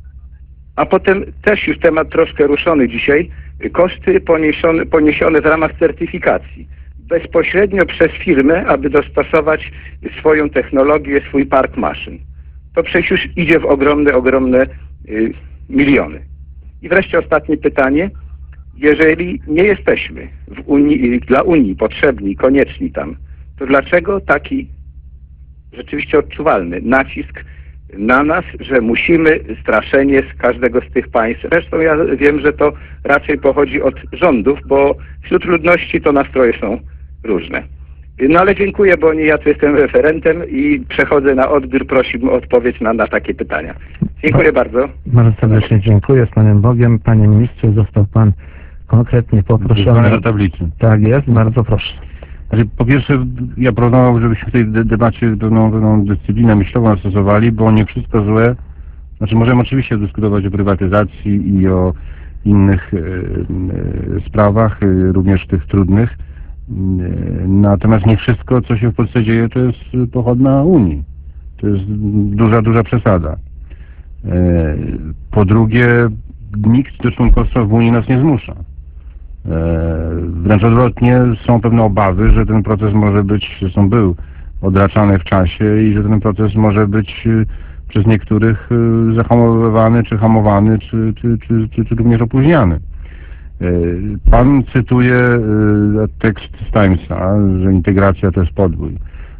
A potem też już temat troszkę ruszony dzisiaj, koszty poniesione, poniesione w ramach certyfikacji. Bezpośrednio przez firmę, aby dostosować swoją technologię, swój park maszyn. To przecież już idzie w ogromne, ogromne y, miliony. I wreszcie ostatnie pytanie. Jeżeli nie jesteśmy w Unii, dla Unii potrzebni, konieczni tam, to dlaczego taki rzeczywiście odczuwalny nacisk na nas, że musimy straszenie z każdego z tych państw? Zresztą ja wiem, że to raczej pochodzi od rządów, bo wśród ludności to nastroje są różne. No ale dziękuję, bo nie ja tu jestem referentem i przechodzę na odbiór. Prosiłbym o odpowiedź na, na takie pytania. Dziękuję bardzo. Bardzo serdecznie dziękuję, z Panem Bogiem. Panie ministrze, został Pan konkretnie poproszony. do tablicy. Tak jest, bardzo proszę. Znaczy, po pierwsze, ja proponował, żebyśmy w tej de- debacie pewną, pewną dyscyplinę myślową stosowali, bo nie wszystko złe. Znaczy, możemy oczywiście dyskutować o prywatyzacji i o innych e, e, sprawach, e, również tych trudnych. E, natomiast nie wszystko, co się w Polsce dzieje, to jest pochodna Unii. To jest duża, duża przesada. E, po drugie, nikt do członkostwa w Unii nas nie zmusza. Wręcz odwrotnie, są pewne obawy, że ten proces może być, zresztą był odraczany w czasie i że ten proces może być przez niektórych zahamowywany, czy hamowany, czy, czy, czy, czy, czy również opóźniany. Pan cytuje tekst z Timesa, że integracja to jest podbój.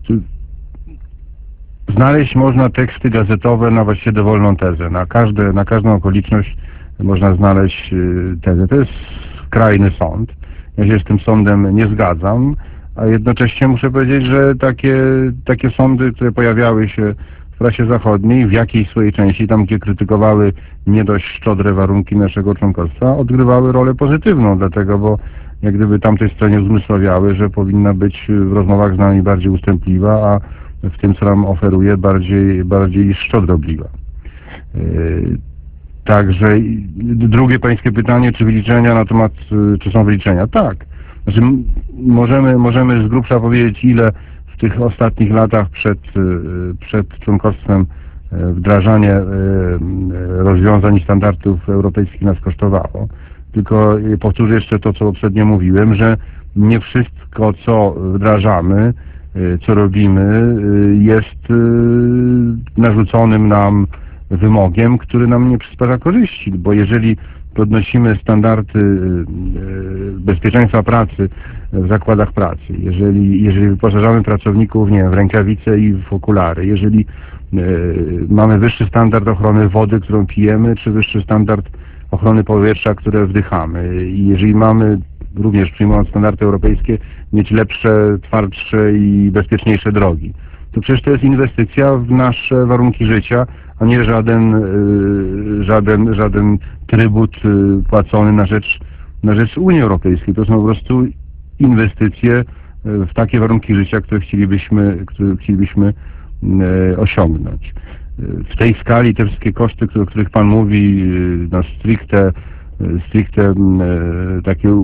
Znaleźć można teksty gazetowe na właściwie dowolną tezę. Na, każde, na każdą okoliczność można znaleźć tezę. To jest skrajny sąd. Ja się z tym sądem nie zgadzam, a jednocześnie muszę powiedzieć, że takie, takie sądy, które pojawiały się w prasie zachodniej, w jakiejś swojej części, tam gdzie krytykowały nie dość szczodre warunki naszego członkostwa, odgrywały rolę pozytywną, dlatego, bo jak gdyby tamtej stronie uzmysławiały, że powinna być w rozmowach z nami bardziej ustępliwa, a w tym, co nam oferuje, bardziej, bardziej szczodrobliwa. Yy, Także drugie pańskie pytanie, czy wyliczenia na temat, czy są wyliczenia? Tak. Znaczy, możemy, możemy z grubsza powiedzieć, ile w tych ostatnich latach przed, przed członkostwem wdrażanie rozwiązań i standardów europejskich nas kosztowało. Tylko powtórzę jeszcze to, co poprzednio mówiłem, że nie wszystko, co wdrażamy, co robimy, jest narzuconym nam wymogiem, który nam nie przysparza korzyści, bo jeżeli podnosimy standardy bezpieczeństwa pracy w zakładach pracy, jeżeli, jeżeli wyposażamy pracowników, nie wiem, w rękawice i w okulary, jeżeli e, mamy wyższy standard ochrony wody, którą pijemy, czy wyższy standard ochrony powietrza, które wdychamy, i jeżeli mamy, również przyjmując standardy europejskie, mieć lepsze, twardsze i bezpieczniejsze drogi, to przecież to jest inwestycja w nasze warunki życia, a nie żaden, żaden, żaden trybut płacony na rzecz, na rzecz Unii Europejskiej. To są po prostu inwestycje w takie warunki życia, które chcielibyśmy, które chcielibyśmy osiągnąć. W tej skali te wszystkie koszty, o których Pan mówi, no stricte, stricte takie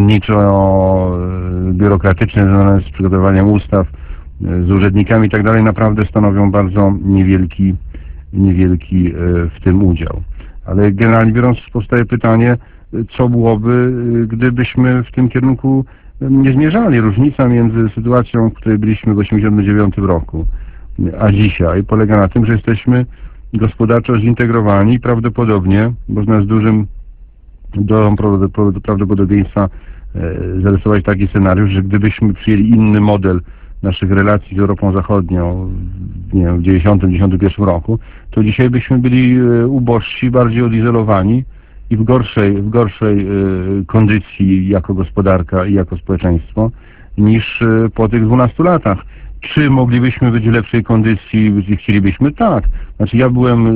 urzędniczo-biurokratyczne, związane z przygotowaniem ustaw, z urzędnikami i tak dalej, naprawdę stanowią bardzo niewielki, niewielki w tym udział. Ale generalnie biorąc, powstaje pytanie, co byłoby, gdybyśmy w tym kierunku nie zmierzali. Różnica między sytuacją, w której byliśmy w osiemdziesiątym dziewiątym roku, a dzisiaj polega na tym, że jesteśmy gospodarczo zintegrowani i prawdopodobnie można z dużym dolą prawdopodobieństwa zarysować taki scenariusz, że gdybyśmy przyjęli inny model naszych relacji z Europą Zachodnią, nie wiem, w dziewięćdziesiątym, dziewięćdziesiątym pierwszym roku, to dzisiaj byśmy byli ubożsi, bardziej odizolowani i w gorszej, w gorszej kondycji jako gospodarka i jako społeczeństwo niż po tych dwunastu latach. Czy moglibyśmy być w lepszej kondycji, jeśli chcielibyśmy? Tak. Znaczy ja byłem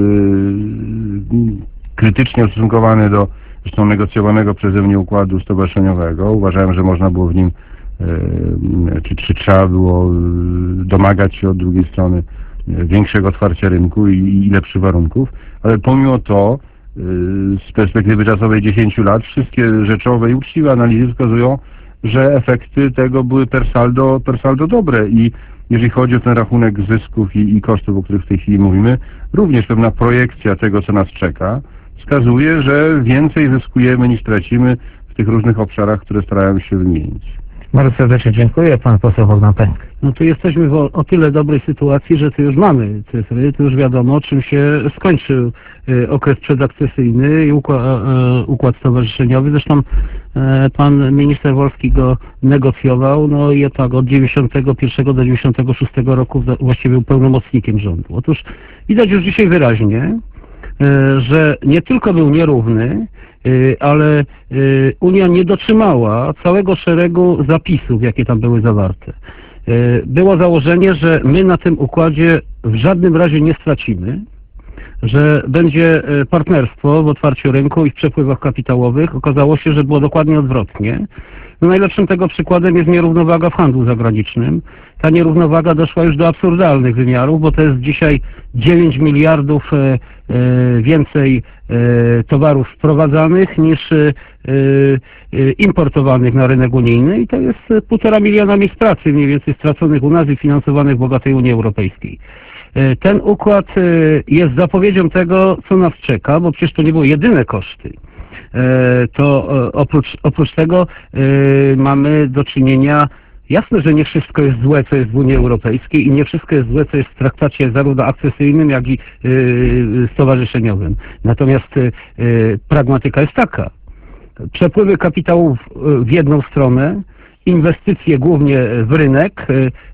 yy, krytycznie ustosunkowany do zresztą negocjowanego przeze mnie układu stowarzyszeniowego. Uważałem, że można było w nim Czy, czy trzeba było domagać się od drugiej strony większego otwarcia rynku i, i lepszych warunków, ale pomimo to z perspektywy czasowej dziesięciu lat wszystkie rzeczowe i uczciwe analizy wskazują, że efekty tego były per saldo, per saldo dobre i jeżeli chodzi o ten rachunek zysków i, i kosztów, o których w tej chwili mówimy, również pewna projekcja tego, co nas czeka, wskazuje, że więcej zyskujemy niż tracimy w tych różnych obszarach, które starają się wymienić. Bardzo serdecznie dziękuję, pan poseł Bogdan Pęk. No tu jesteśmy w o, o tyle dobrej sytuacji, że tu już mamy cyfry, tu już wiadomo, czym się skończył y, okres przedakcesyjny i układ, y, układ stowarzyszeniowy. Zresztą y, pan minister Wolski go negocjował, no i tak od dziewięćdziesiątego pierwszego do dziewięćdziesiątego szóstego roku właściwie był pełnomocnikiem rządu. Otóż widać już dzisiaj wyraźnie, że nie tylko był nierówny, ale Unia nie dotrzymała całego szeregu zapisów, jakie tam były zawarte. Było założenie, że my na tym układzie w żadnym razie nie stracimy, że będzie partnerstwo w otwarciu rynku i w przepływach kapitałowych. Okazało się, że było dokładnie odwrotnie. No najlepszym tego przykładem jest nierównowaga w handlu zagranicznym. Ta nierównowaga doszła już do absurdalnych wymiarów, bo to jest dzisiaj dziewięć miliardów więcej towarów wprowadzanych niż importowanych na rynek unijny i to jest półtora miliona miejsc pracy mniej więcej straconych u nas i finansowanych w bogatej Unii Europejskiej. Ten układ jest zapowiedzią tego, co nas czeka, bo przecież to nie były jedyne koszty. To oprócz, oprócz tego mamy do czynienia, jasne, że nie wszystko jest złe, co jest w Unii Europejskiej i nie wszystko jest złe, co jest w traktacie zarówno akcesyjnym, jak i stowarzyszeniowym. Natomiast pragmatyka jest taka. Przepływy kapitałów w jedną stronę, inwestycje głównie w rynek,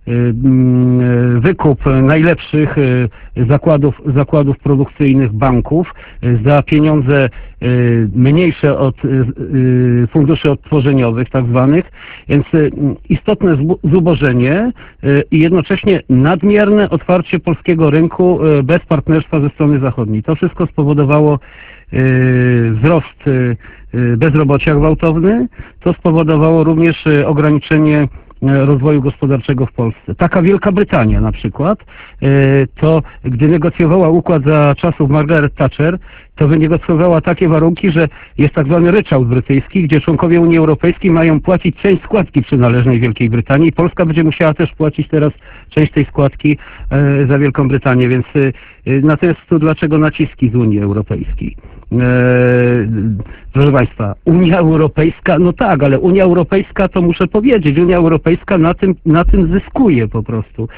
wykup najlepszych zakładów, zakładów produkcyjnych banków za pieniądze mniejsze od funduszy odtworzeniowych tak zwanych, więc istotne zubożenie i jednocześnie nadmierne otwarcie polskiego rynku bez partnerstwa ze strony zachodniej. To wszystko spowodowało wzrost bezrobocia gwałtowny, to spowodowało również ograniczenie rozwoju gospodarczego w Polsce. Taka Wielka Brytania na przykład, to gdy negocjowała układ za czasów Margaret Thatcher, to wynegocjowała takie warunki, że jest tak zwany ryczałt brytyjski, gdzie członkowie Unii Europejskiej mają płacić część składki przynależnej Wielkiej Brytanii i Polska będzie musiała też płacić teraz część tej składki za Wielką Brytanię, więc natomiast tu dlaczego naciski z Unii Europejskiej? Proszę Państwa, Unia Europejska, no tak, ale Unia Europejska to muszę powiedzieć, Unia Europejska na tym, na tym zyskuje po prostu.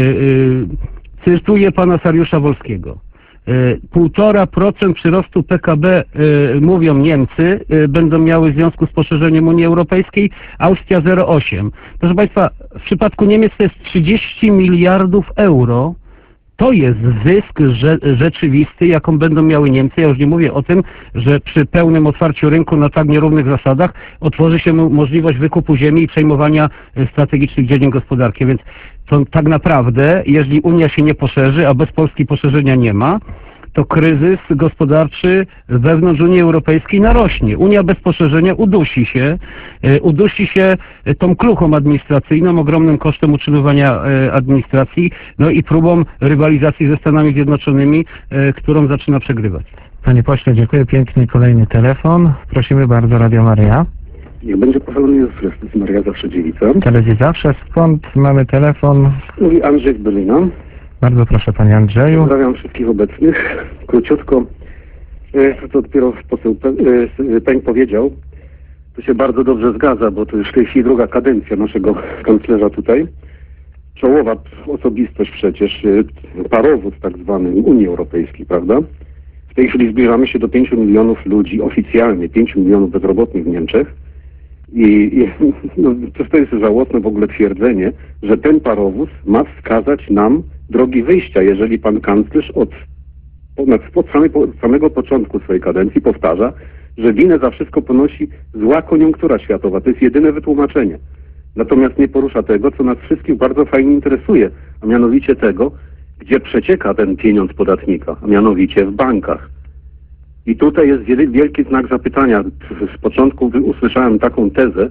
Cytuję pana Sariusza Wolskiego. Półtora procent przyrostu P K B, mówią Niemcy, będą miały w związku z poszerzeniem Unii Europejskiej, Austria zero przecinek osiem. Proszę Państwa, w przypadku Niemiec to jest trzydzieści miliardów euro. To jest zysk rze rzeczywisty, jaką będą miały Niemcy. Ja już nie mówię o tym, że przy pełnym otwarciu rynku na tak nierównych zasadach otworzy się możliwość wykupu ziemi i przejmowania strategicznych dziedzin gospodarki. Więc to tak naprawdę, jeżeli Unia się nie poszerzy, a bez Polski poszerzenia nie ma, to kryzys gospodarczy wewnątrz Unii Europejskiej narośnie. Unia bez poszerzenia udusi się, udusi się tą kluchą administracyjną, ogromnym kosztem utrzymywania administracji, no i próbą rywalizacji ze Stanami Zjednoczonymi, którą zaczyna przegrywać. Panie pośle, dziękuję pięknie. Kolejny telefon. Prosimy bardzo, Radio Maryja. Niech będzie pochwalony Jezus Chrystus, Maria Zawsze Dziewica. Telewizja Zawsze. Skąd mamy telefon? Mówi Andrzej z Berlina. Bardzo proszę, panie Andrzeju. Pozdrawiam wszystkich obecnych. Króciutko, to co dopiero poseł Peń powiedział, to się bardzo dobrze zgadza, bo to już w tej chwili druga kadencja naszego kanclerza tutaj. Czołowa osobistość przecież, parowód tak zwany Unii Europejskiej, prawda? W tej chwili zbliżamy się do pięciu milionów ludzi, oficjalnie pięciu milionów bezrobotnych w Niemczech. I, i no, to, to jest żałosne w ogóle twierdzenie, że ten parowóz ma wskazać nam drogi wyjścia, jeżeli pan kanclerz od, od samego, samego początku swojej kadencji powtarza, że winę za wszystko ponosi zła koniunktura światowa. To jest jedyne wytłumaczenie. Natomiast nie porusza tego, co nas wszystkich bardzo fajnie interesuje, a mianowicie tego, gdzie przecieka ten pieniądz podatnika, a mianowicie w bankach. I tutaj jest wielki znak zapytania. Z początku usłyszałem taką tezę,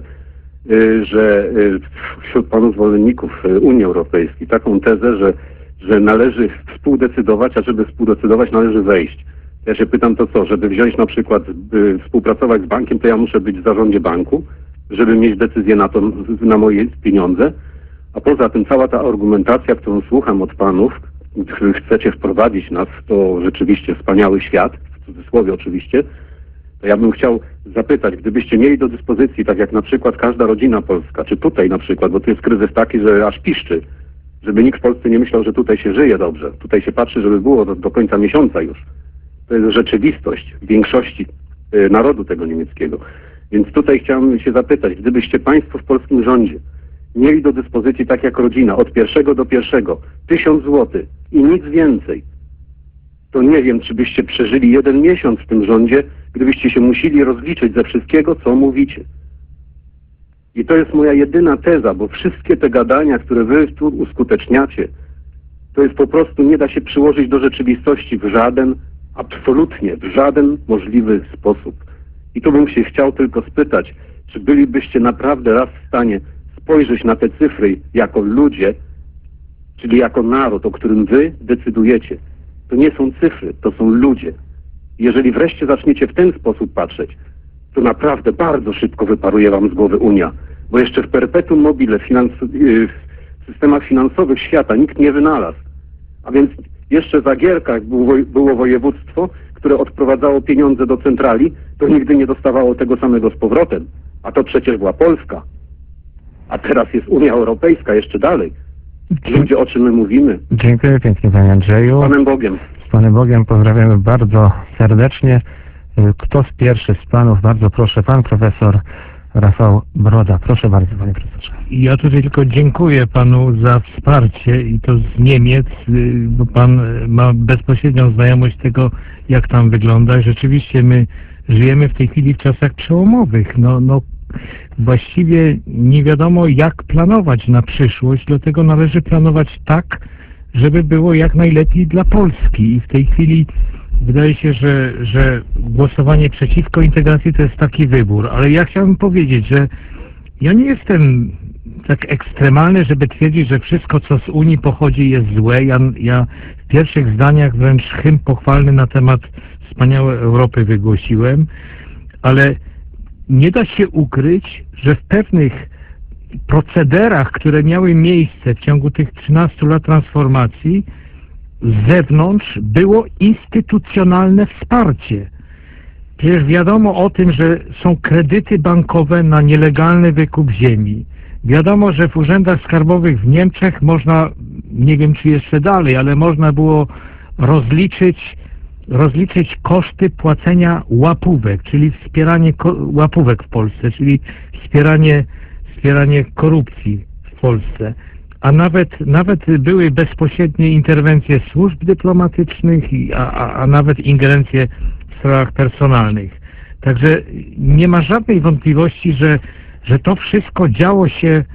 że wśród panów zwolenników Unii Europejskiej, taką tezę, że, że należy współdecydować, a żeby współdecydować należy wejść. Ja się pytam, to co, żeby wziąć na przykład, współpracować z bankiem, to ja muszę być w zarządzie banku, żeby mieć decyzję na to, na moje pieniądze, a poza tym cała ta argumentacja, którą słucham od panów, których chcecie wprowadzić nas w to rzeczywiście wspaniały świat, w cudzysłowie oczywiście, to ja bym chciał zapytać, gdybyście mieli do dyspozycji, tak jak na przykład każda rodzina polska, czy tutaj na przykład, bo to jest kryzys taki, że aż piszczy, żeby nikt w Polsce nie myślał, że tutaj się żyje dobrze, tutaj się patrzy, żeby było do, do końca miesiąca już. To jest rzeczywistość większości y, narodu tego niemieckiego. Więc tutaj chciałem się zapytać, gdybyście państwo w polskim rządzie mieli do dyspozycji, tak jak rodzina, od pierwszego do pierwszego, tysiąc złotych i nic więcej, to nie wiem, czy byście przeżyli jeden miesiąc w tym rządzie, gdybyście się musieli rozliczyć ze wszystkiego, co mówicie. I to jest moja jedyna teza, bo wszystkie te gadania, które wy tu uskuteczniacie, to jest po prostu, nie da się przyłożyć do rzeczywistości w żaden, absolutnie w żaden możliwy sposób. I tu bym się chciał tylko spytać, czy bylibyście naprawdę raz w stanie spojrzeć na te cyfry jako ludzie, czyli jako naród, o którym wy decydujecie. To nie są cyfry, to są ludzie. Jeżeli wreszcie zaczniecie w ten sposób patrzeć, to naprawdę bardzo szybko wyparuje wam z głowy Unia, bo jeszcze w perpetuum mobile finans w systemach finansowych świata nikt nie wynalazł. A więc jeszcze za Gierkach było, było województwo, które odprowadzało pieniądze do centrali, to nigdy nie dostawało tego samego z powrotem. A to przecież była Polska. A teraz jest Unia Europejska, jeszcze dalej. Ludzie, o czym my mówimy. Dziękuję pięknie, panie Andrzeju. Z Panem Bogiem. Z Panem Bogiem pozdrawiamy bardzo serdecznie. Kto z pierwszych z panów? Bardzo proszę, pan profesor Rafał Broda. Proszę bardzo, panie profesorze. Ja tutaj tylko dziękuję panu za wsparcie i to z Niemiec, bo pan ma bezpośrednią znajomość tego, jak tam wygląda. Rzeczywiście my żyjemy w tej chwili w czasach przełomowych. No, no właściwie nie wiadomo, jak planować na przyszłość, dlatego należy planować tak, żeby było jak najlepiej dla Polski. I w tej chwili wydaje się, że, że głosowanie przeciwko integracji to jest taki wybór. Ale ja chciałbym powiedzieć, że ja nie jestem tak ekstremalny, żeby twierdzić, że wszystko, co z Unii pochodzi, jest złe. Ja, ja w pierwszych zdaniach wręcz hymn pochwalny na temat wspaniałej Europy wygłosiłem, ale nie da się ukryć, że w pewnych procederach, które miały miejsce w ciągu tych trzynastu lat transformacji, z zewnątrz było instytucjonalne wsparcie. Przecież wiadomo o tym, że są kredyty bankowe na nielegalny wykup ziemi. Wiadomo, że w urzędach skarbowych w Niemczech można, nie wiem czy jeszcze dalej, ale można było rozliczyć rozliczyć koszty płacenia łapówek, czyli wspieranie łapówek w Polsce, czyli wspieranie, wspieranie korupcji w Polsce. A nawet, nawet były bezpośrednie interwencje służb dyplomatycznych, a, a, a nawet ingerencje w sprawach personalnych. Także nie ma żadnej wątpliwości, że, że to wszystko działo się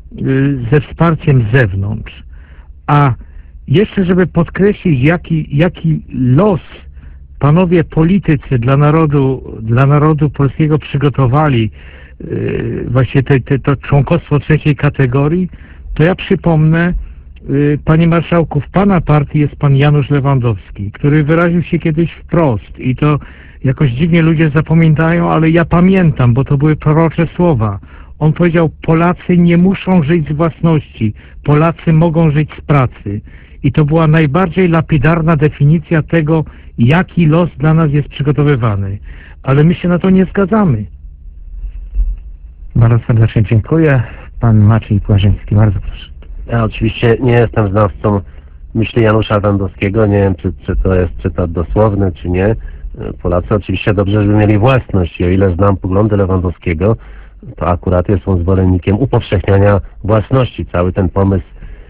ze wsparciem z zewnątrz. A jeszcze, żeby podkreślić, jaki, jaki los panowie politycy dla narodu, dla narodu polskiego przygotowali yy, właśnie te, te, to członkostwo trzeciej kategorii, to ja przypomnę, yy, panie marszałku, w pana partii jest pan Janusz Lewandowski, który wyraził się kiedyś wprost i to jakoś dziwnie ludzie zapominają, ale ja pamiętam, bo to były prorocze słowa. On powiedział, Polacy nie muszą żyć z własności, Polacy mogą żyć z pracy. I to była najbardziej lapidarna definicja tego, jaki los dla nas jest przygotowywany. Ale my się na to nie zgadzamy. Bardzo serdecznie dziękuję. Pan Maciej Płażyński, bardzo proszę. Ja oczywiście nie jestem znawcą myśli Janusza Lewandowskiego, nie wiem czy, czy to jest cytat dosłowny, czy nie. Polacy oczywiście dobrze, żeby mieli własność i o ile znam poglądy Lewandowskiego, to akurat jest on zwolennikiem upowszechniania własności. Cały ten pomysł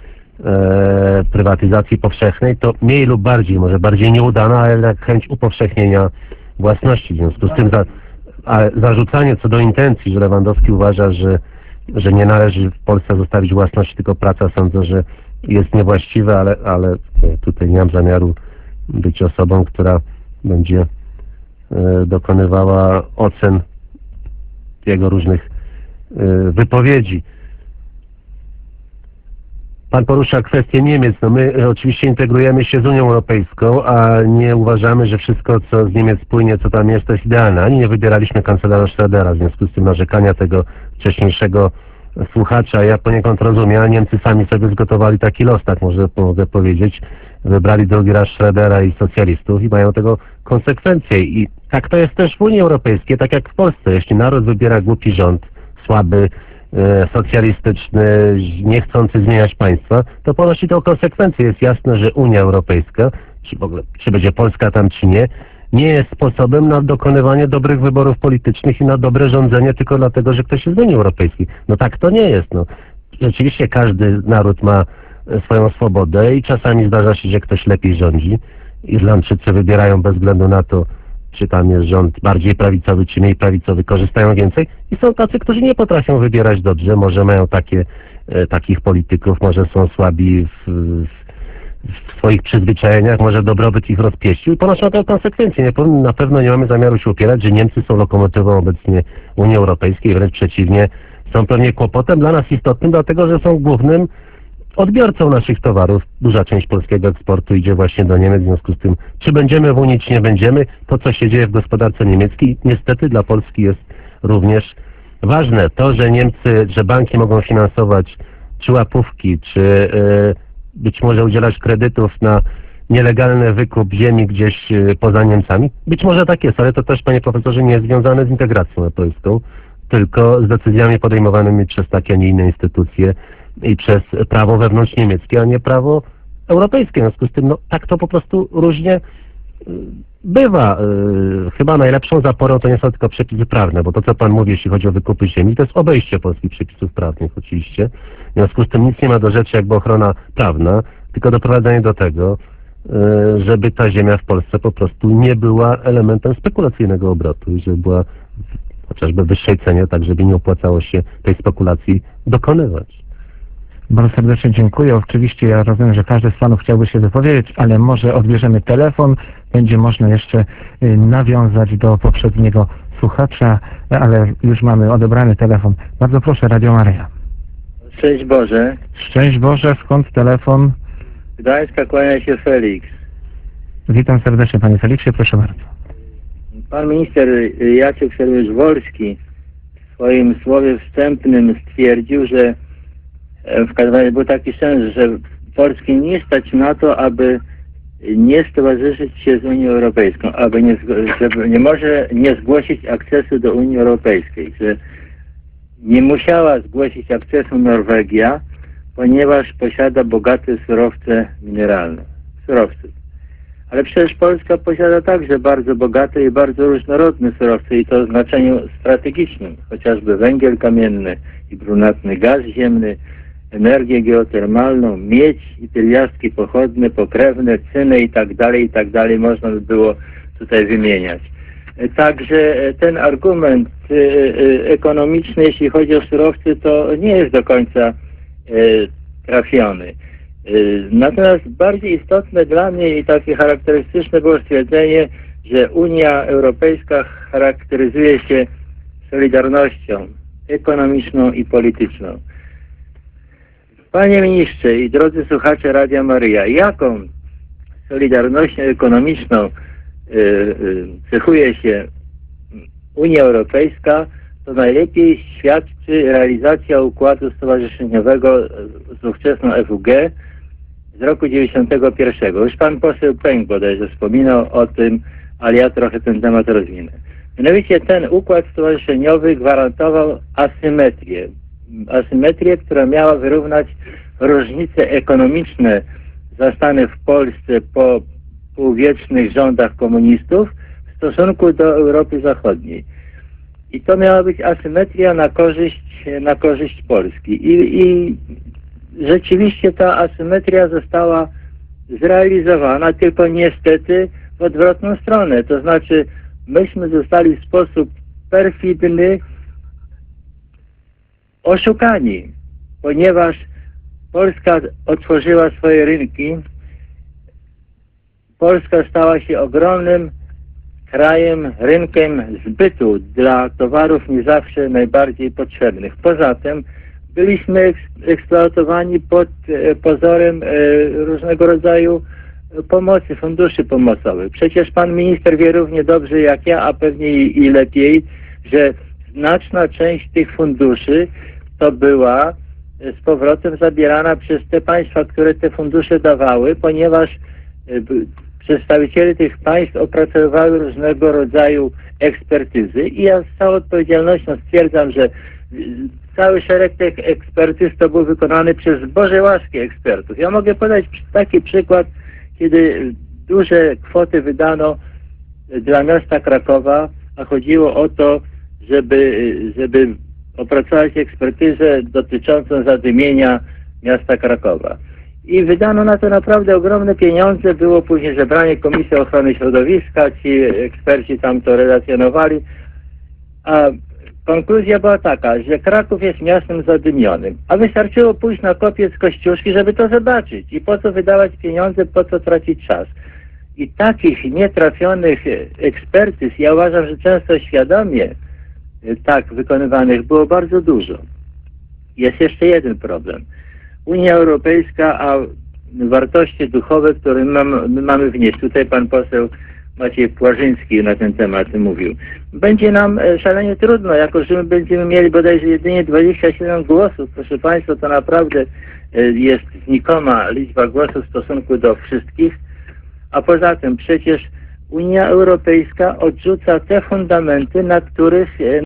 e, prywatyzacji powszechnej to mniej lub bardziej, może bardziej nieudana, ale jednak chęć upowszechnienia własności. W związku z tym za, a zarzucanie co do intencji, że Lewandowski uważa, że, że nie należy w Polsce zostawić własności, tylko praca, sądzę, że jest niewłaściwe, ale, ale tutaj nie mam zamiaru być osobą, która będzie e, dokonywała ocen jego różnych y, wypowiedzi. Pan porusza kwestię Niemiec. No my y, oczywiście integrujemy się z Unią Europejską, a nie uważamy, że wszystko, co z Niemiec płynie, co tam jest, to jest idealne. Ani nie wybieraliśmy kanclerza Schrödera, w związku z tym narzekania tego wcześniejszego słuchacza ja poniekąd rozumiem, a Niemcy sami sobie zgotowali taki los, tak może mogę powiedzieć. Wybrali drugi raz Schrödera i socjalistów i mają tego konsekwencje. I tak to jest też w Unii Europejskiej, tak jak w Polsce. Jeśli naród wybiera głupi rząd, słaby, e, socjalistyczny, nie chcący zmieniać państwa, to ponosi to konsekwencje. Jest jasne, że Unia Europejska, czy w ogóle, czy będzie Polska tam, czy nie, nie jest sposobem na dokonywanie dobrych wyborów politycznych i na dobre rządzenie tylko dlatego, że ktoś jest z Unii Europejskiej. No tak to nie jest. No. Rzeczywiście każdy naród ma swoją swobodę i czasami zdarza się, że ktoś lepiej rządzi Irlandczycy wybierają bez względu na to, czy tam jest rząd bardziej prawicowy, czy mniej prawicowy, korzystają więcej. I są tacy, którzy nie potrafią wybierać dobrze, może mają takie, e, takich polityków, może są słabi w, w, w swoich przyzwyczajeniach, może dobrobyt ich rozpieścił i ponoszą te konsekwencje. Nie, powiem, na pewno nie mamy zamiaru się upierać, że Niemcy są lokomotywą obecnie Unii Europejskiej, wręcz przeciwnie, są pewnie kłopotem dla nas istotnym, dlatego że są głównym odbiorcą naszych towarów. Duża część polskiego eksportu idzie właśnie do Niemiec, w związku z tym, czy będziemy w Unii, czy nie będziemy, to co się dzieje w gospodarce niemieckiej niestety dla Polski jest również ważne. To, że Niemcy, że banki mogą finansować czy łapówki, czy yy, być może udzielać kredytów na nielegalny wykup ziemi gdzieś yy, poza Niemcami, być może tak jest, ale to też, panie profesorze, nie jest związane z integracją europejską, tylko z decyzjami podejmowanymi przez takie, a nie inne instytucje i przez prawo wewnątrz niemieckie, a nie prawo europejskie. W związku z tym, no tak to po prostu różnie bywa. Chyba najlepszą zaporą to nie są tylko przepisy prawne, bo to, co pan mówi, jeśli chodzi o wykupy ziemi, to jest obejście polskich przepisów prawnych oczywiście. W związku z tym nic nie ma do rzeczy jakby ochrona prawna, tylko doprowadzenie do tego, żeby ta ziemia w Polsce po prostu nie była elementem spekulacyjnego obrotu i żeby była chociażby w wyższej cenie, tak żeby nie opłacało się tej spekulacji dokonywać. Bardzo serdecznie dziękuję. Oczywiście ja rozumiem, że każdy z panów chciałby się wypowiedzieć, ale może odbierzemy telefon. Będzie można jeszcze y, nawiązać do poprzedniego słuchacza, ale już mamy odebrany telefon. Bardzo proszę, Radio Maryja. Szczęść Boże. Szczęść Boże, skąd telefon? Gdańska, kłania się Felix. Witam serdecznie, panie Feliksie, proszę bardzo. Pan minister Jacek Sarjusz-Wolski w swoim słowie wstępnym stwierdził, że w każdym razie był taki sens, że Polski nie stać na to, aby nie stowarzyszyć się z Unią Europejską, aby nie, żeby nie może nie zgłosić akcesu do Unii Europejskiej, że nie musiała zgłosić akcesu Norwegia, ponieważ posiada bogate surowce mineralne, surowce. Ale przecież Polska posiada także bardzo bogate i bardzo różnorodne surowce i to w znaczeniu strategicznym, chociażby węgiel kamienny i brunatny gaz ziemny, energię geotermalną, miedź i pierwiastki pochodne, pokrewne, cyny i tak dalej, i tak dalej, można by było tutaj wymieniać. Także ten argument ekonomiczny, jeśli chodzi o surowce, to nie jest do końca trafiony. Natomiast bardziej istotne dla mnie i takie charakterystyczne było stwierdzenie, że Unia Europejska charakteryzuje się solidarnością ekonomiczną i polityczną. Panie ministrze i drodzy słuchacze Radia Maryja, jaką solidarnością ekonomiczną y, y, cechuje się Unia Europejska, to najlepiej świadczy realizacja układu stowarzyszeniowego z ówczesną F U G z roku dziewięćdziesiątego pierwszego. Już pan poseł Pęk bodajże wspominał o tym, ale ja trochę ten temat rozwinę. Mianowicie ten układ stowarzyszeniowy gwarantował asymetrię. Asymetrię, która miała wyrównać różnice ekonomiczne zastane w Polsce po półwiecznych rządach komunistów w stosunku do Europy Zachodniej. I to miała być asymetria na korzyść, na korzyść Polski. I, i rzeczywiście ta asymetria została zrealizowana, tylko niestety w odwrotną stronę. To znaczy myśmy zostali w sposób perfidny oszukani, ponieważ Polska otworzyła swoje rynki. Polska stała się ogromnym krajem, rynkiem zbytu dla towarów nie zawsze najbardziej potrzebnych. Poza tym byliśmy eksploatowani pod e, pozorem e, różnego rodzaju pomocy, funduszy pomocowych. Przecież pan minister wie równie dobrze jak ja, a pewnie i, i lepiej, że znaczna część tych funduszy to była z powrotem zabierana przez te państwa, które te fundusze dawały, ponieważ przedstawiciele tych państw opracowywały różnego rodzaju ekspertyzy i ja z całą odpowiedzialnością stwierdzam, że cały szereg tych ekspertyz to był wykonany przez Boże łaski ekspertów. Ja mogę podać taki przykład, kiedy duże kwoty wydano dla miasta Krakowa, a chodziło o to, żeby, żeby opracować ekspertyzę dotyczącą zadymienia miasta Krakowa. i wydano na to naprawdę ogromne pieniądze. Było później zebranie Komisji Ochrony Środowiska, ci eksperci tam to relacjonowali, a konkluzja była taka, że Kraków jest miastem zadymionym, a wystarczyło pójść na kopiec Kościuszki, żeby to zobaczyć. I po co wydawać pieniądze, po co tracić czas. I takich nietrafionych ekspertyz, ja uważam, że często świadomie tak wykonywanych było bardzo dużo. Jest jeszcze jeden problem. Unia Europejska, a wartości duchowe, które mam, my mamy wnieść. Tutaj pan poseł Maciej Płażyński na ten temat mówił. Będzie nam szalenie trudno, jako że my będziemy mieli bodajże jedynie dwadzieścia siedem głosów. Proszę państwa, to naprawdę jest znikoma liczba głosów w stosunku do wszystkich. A poza tym przecież Unia Europejska odrzuca te fundamenty, na których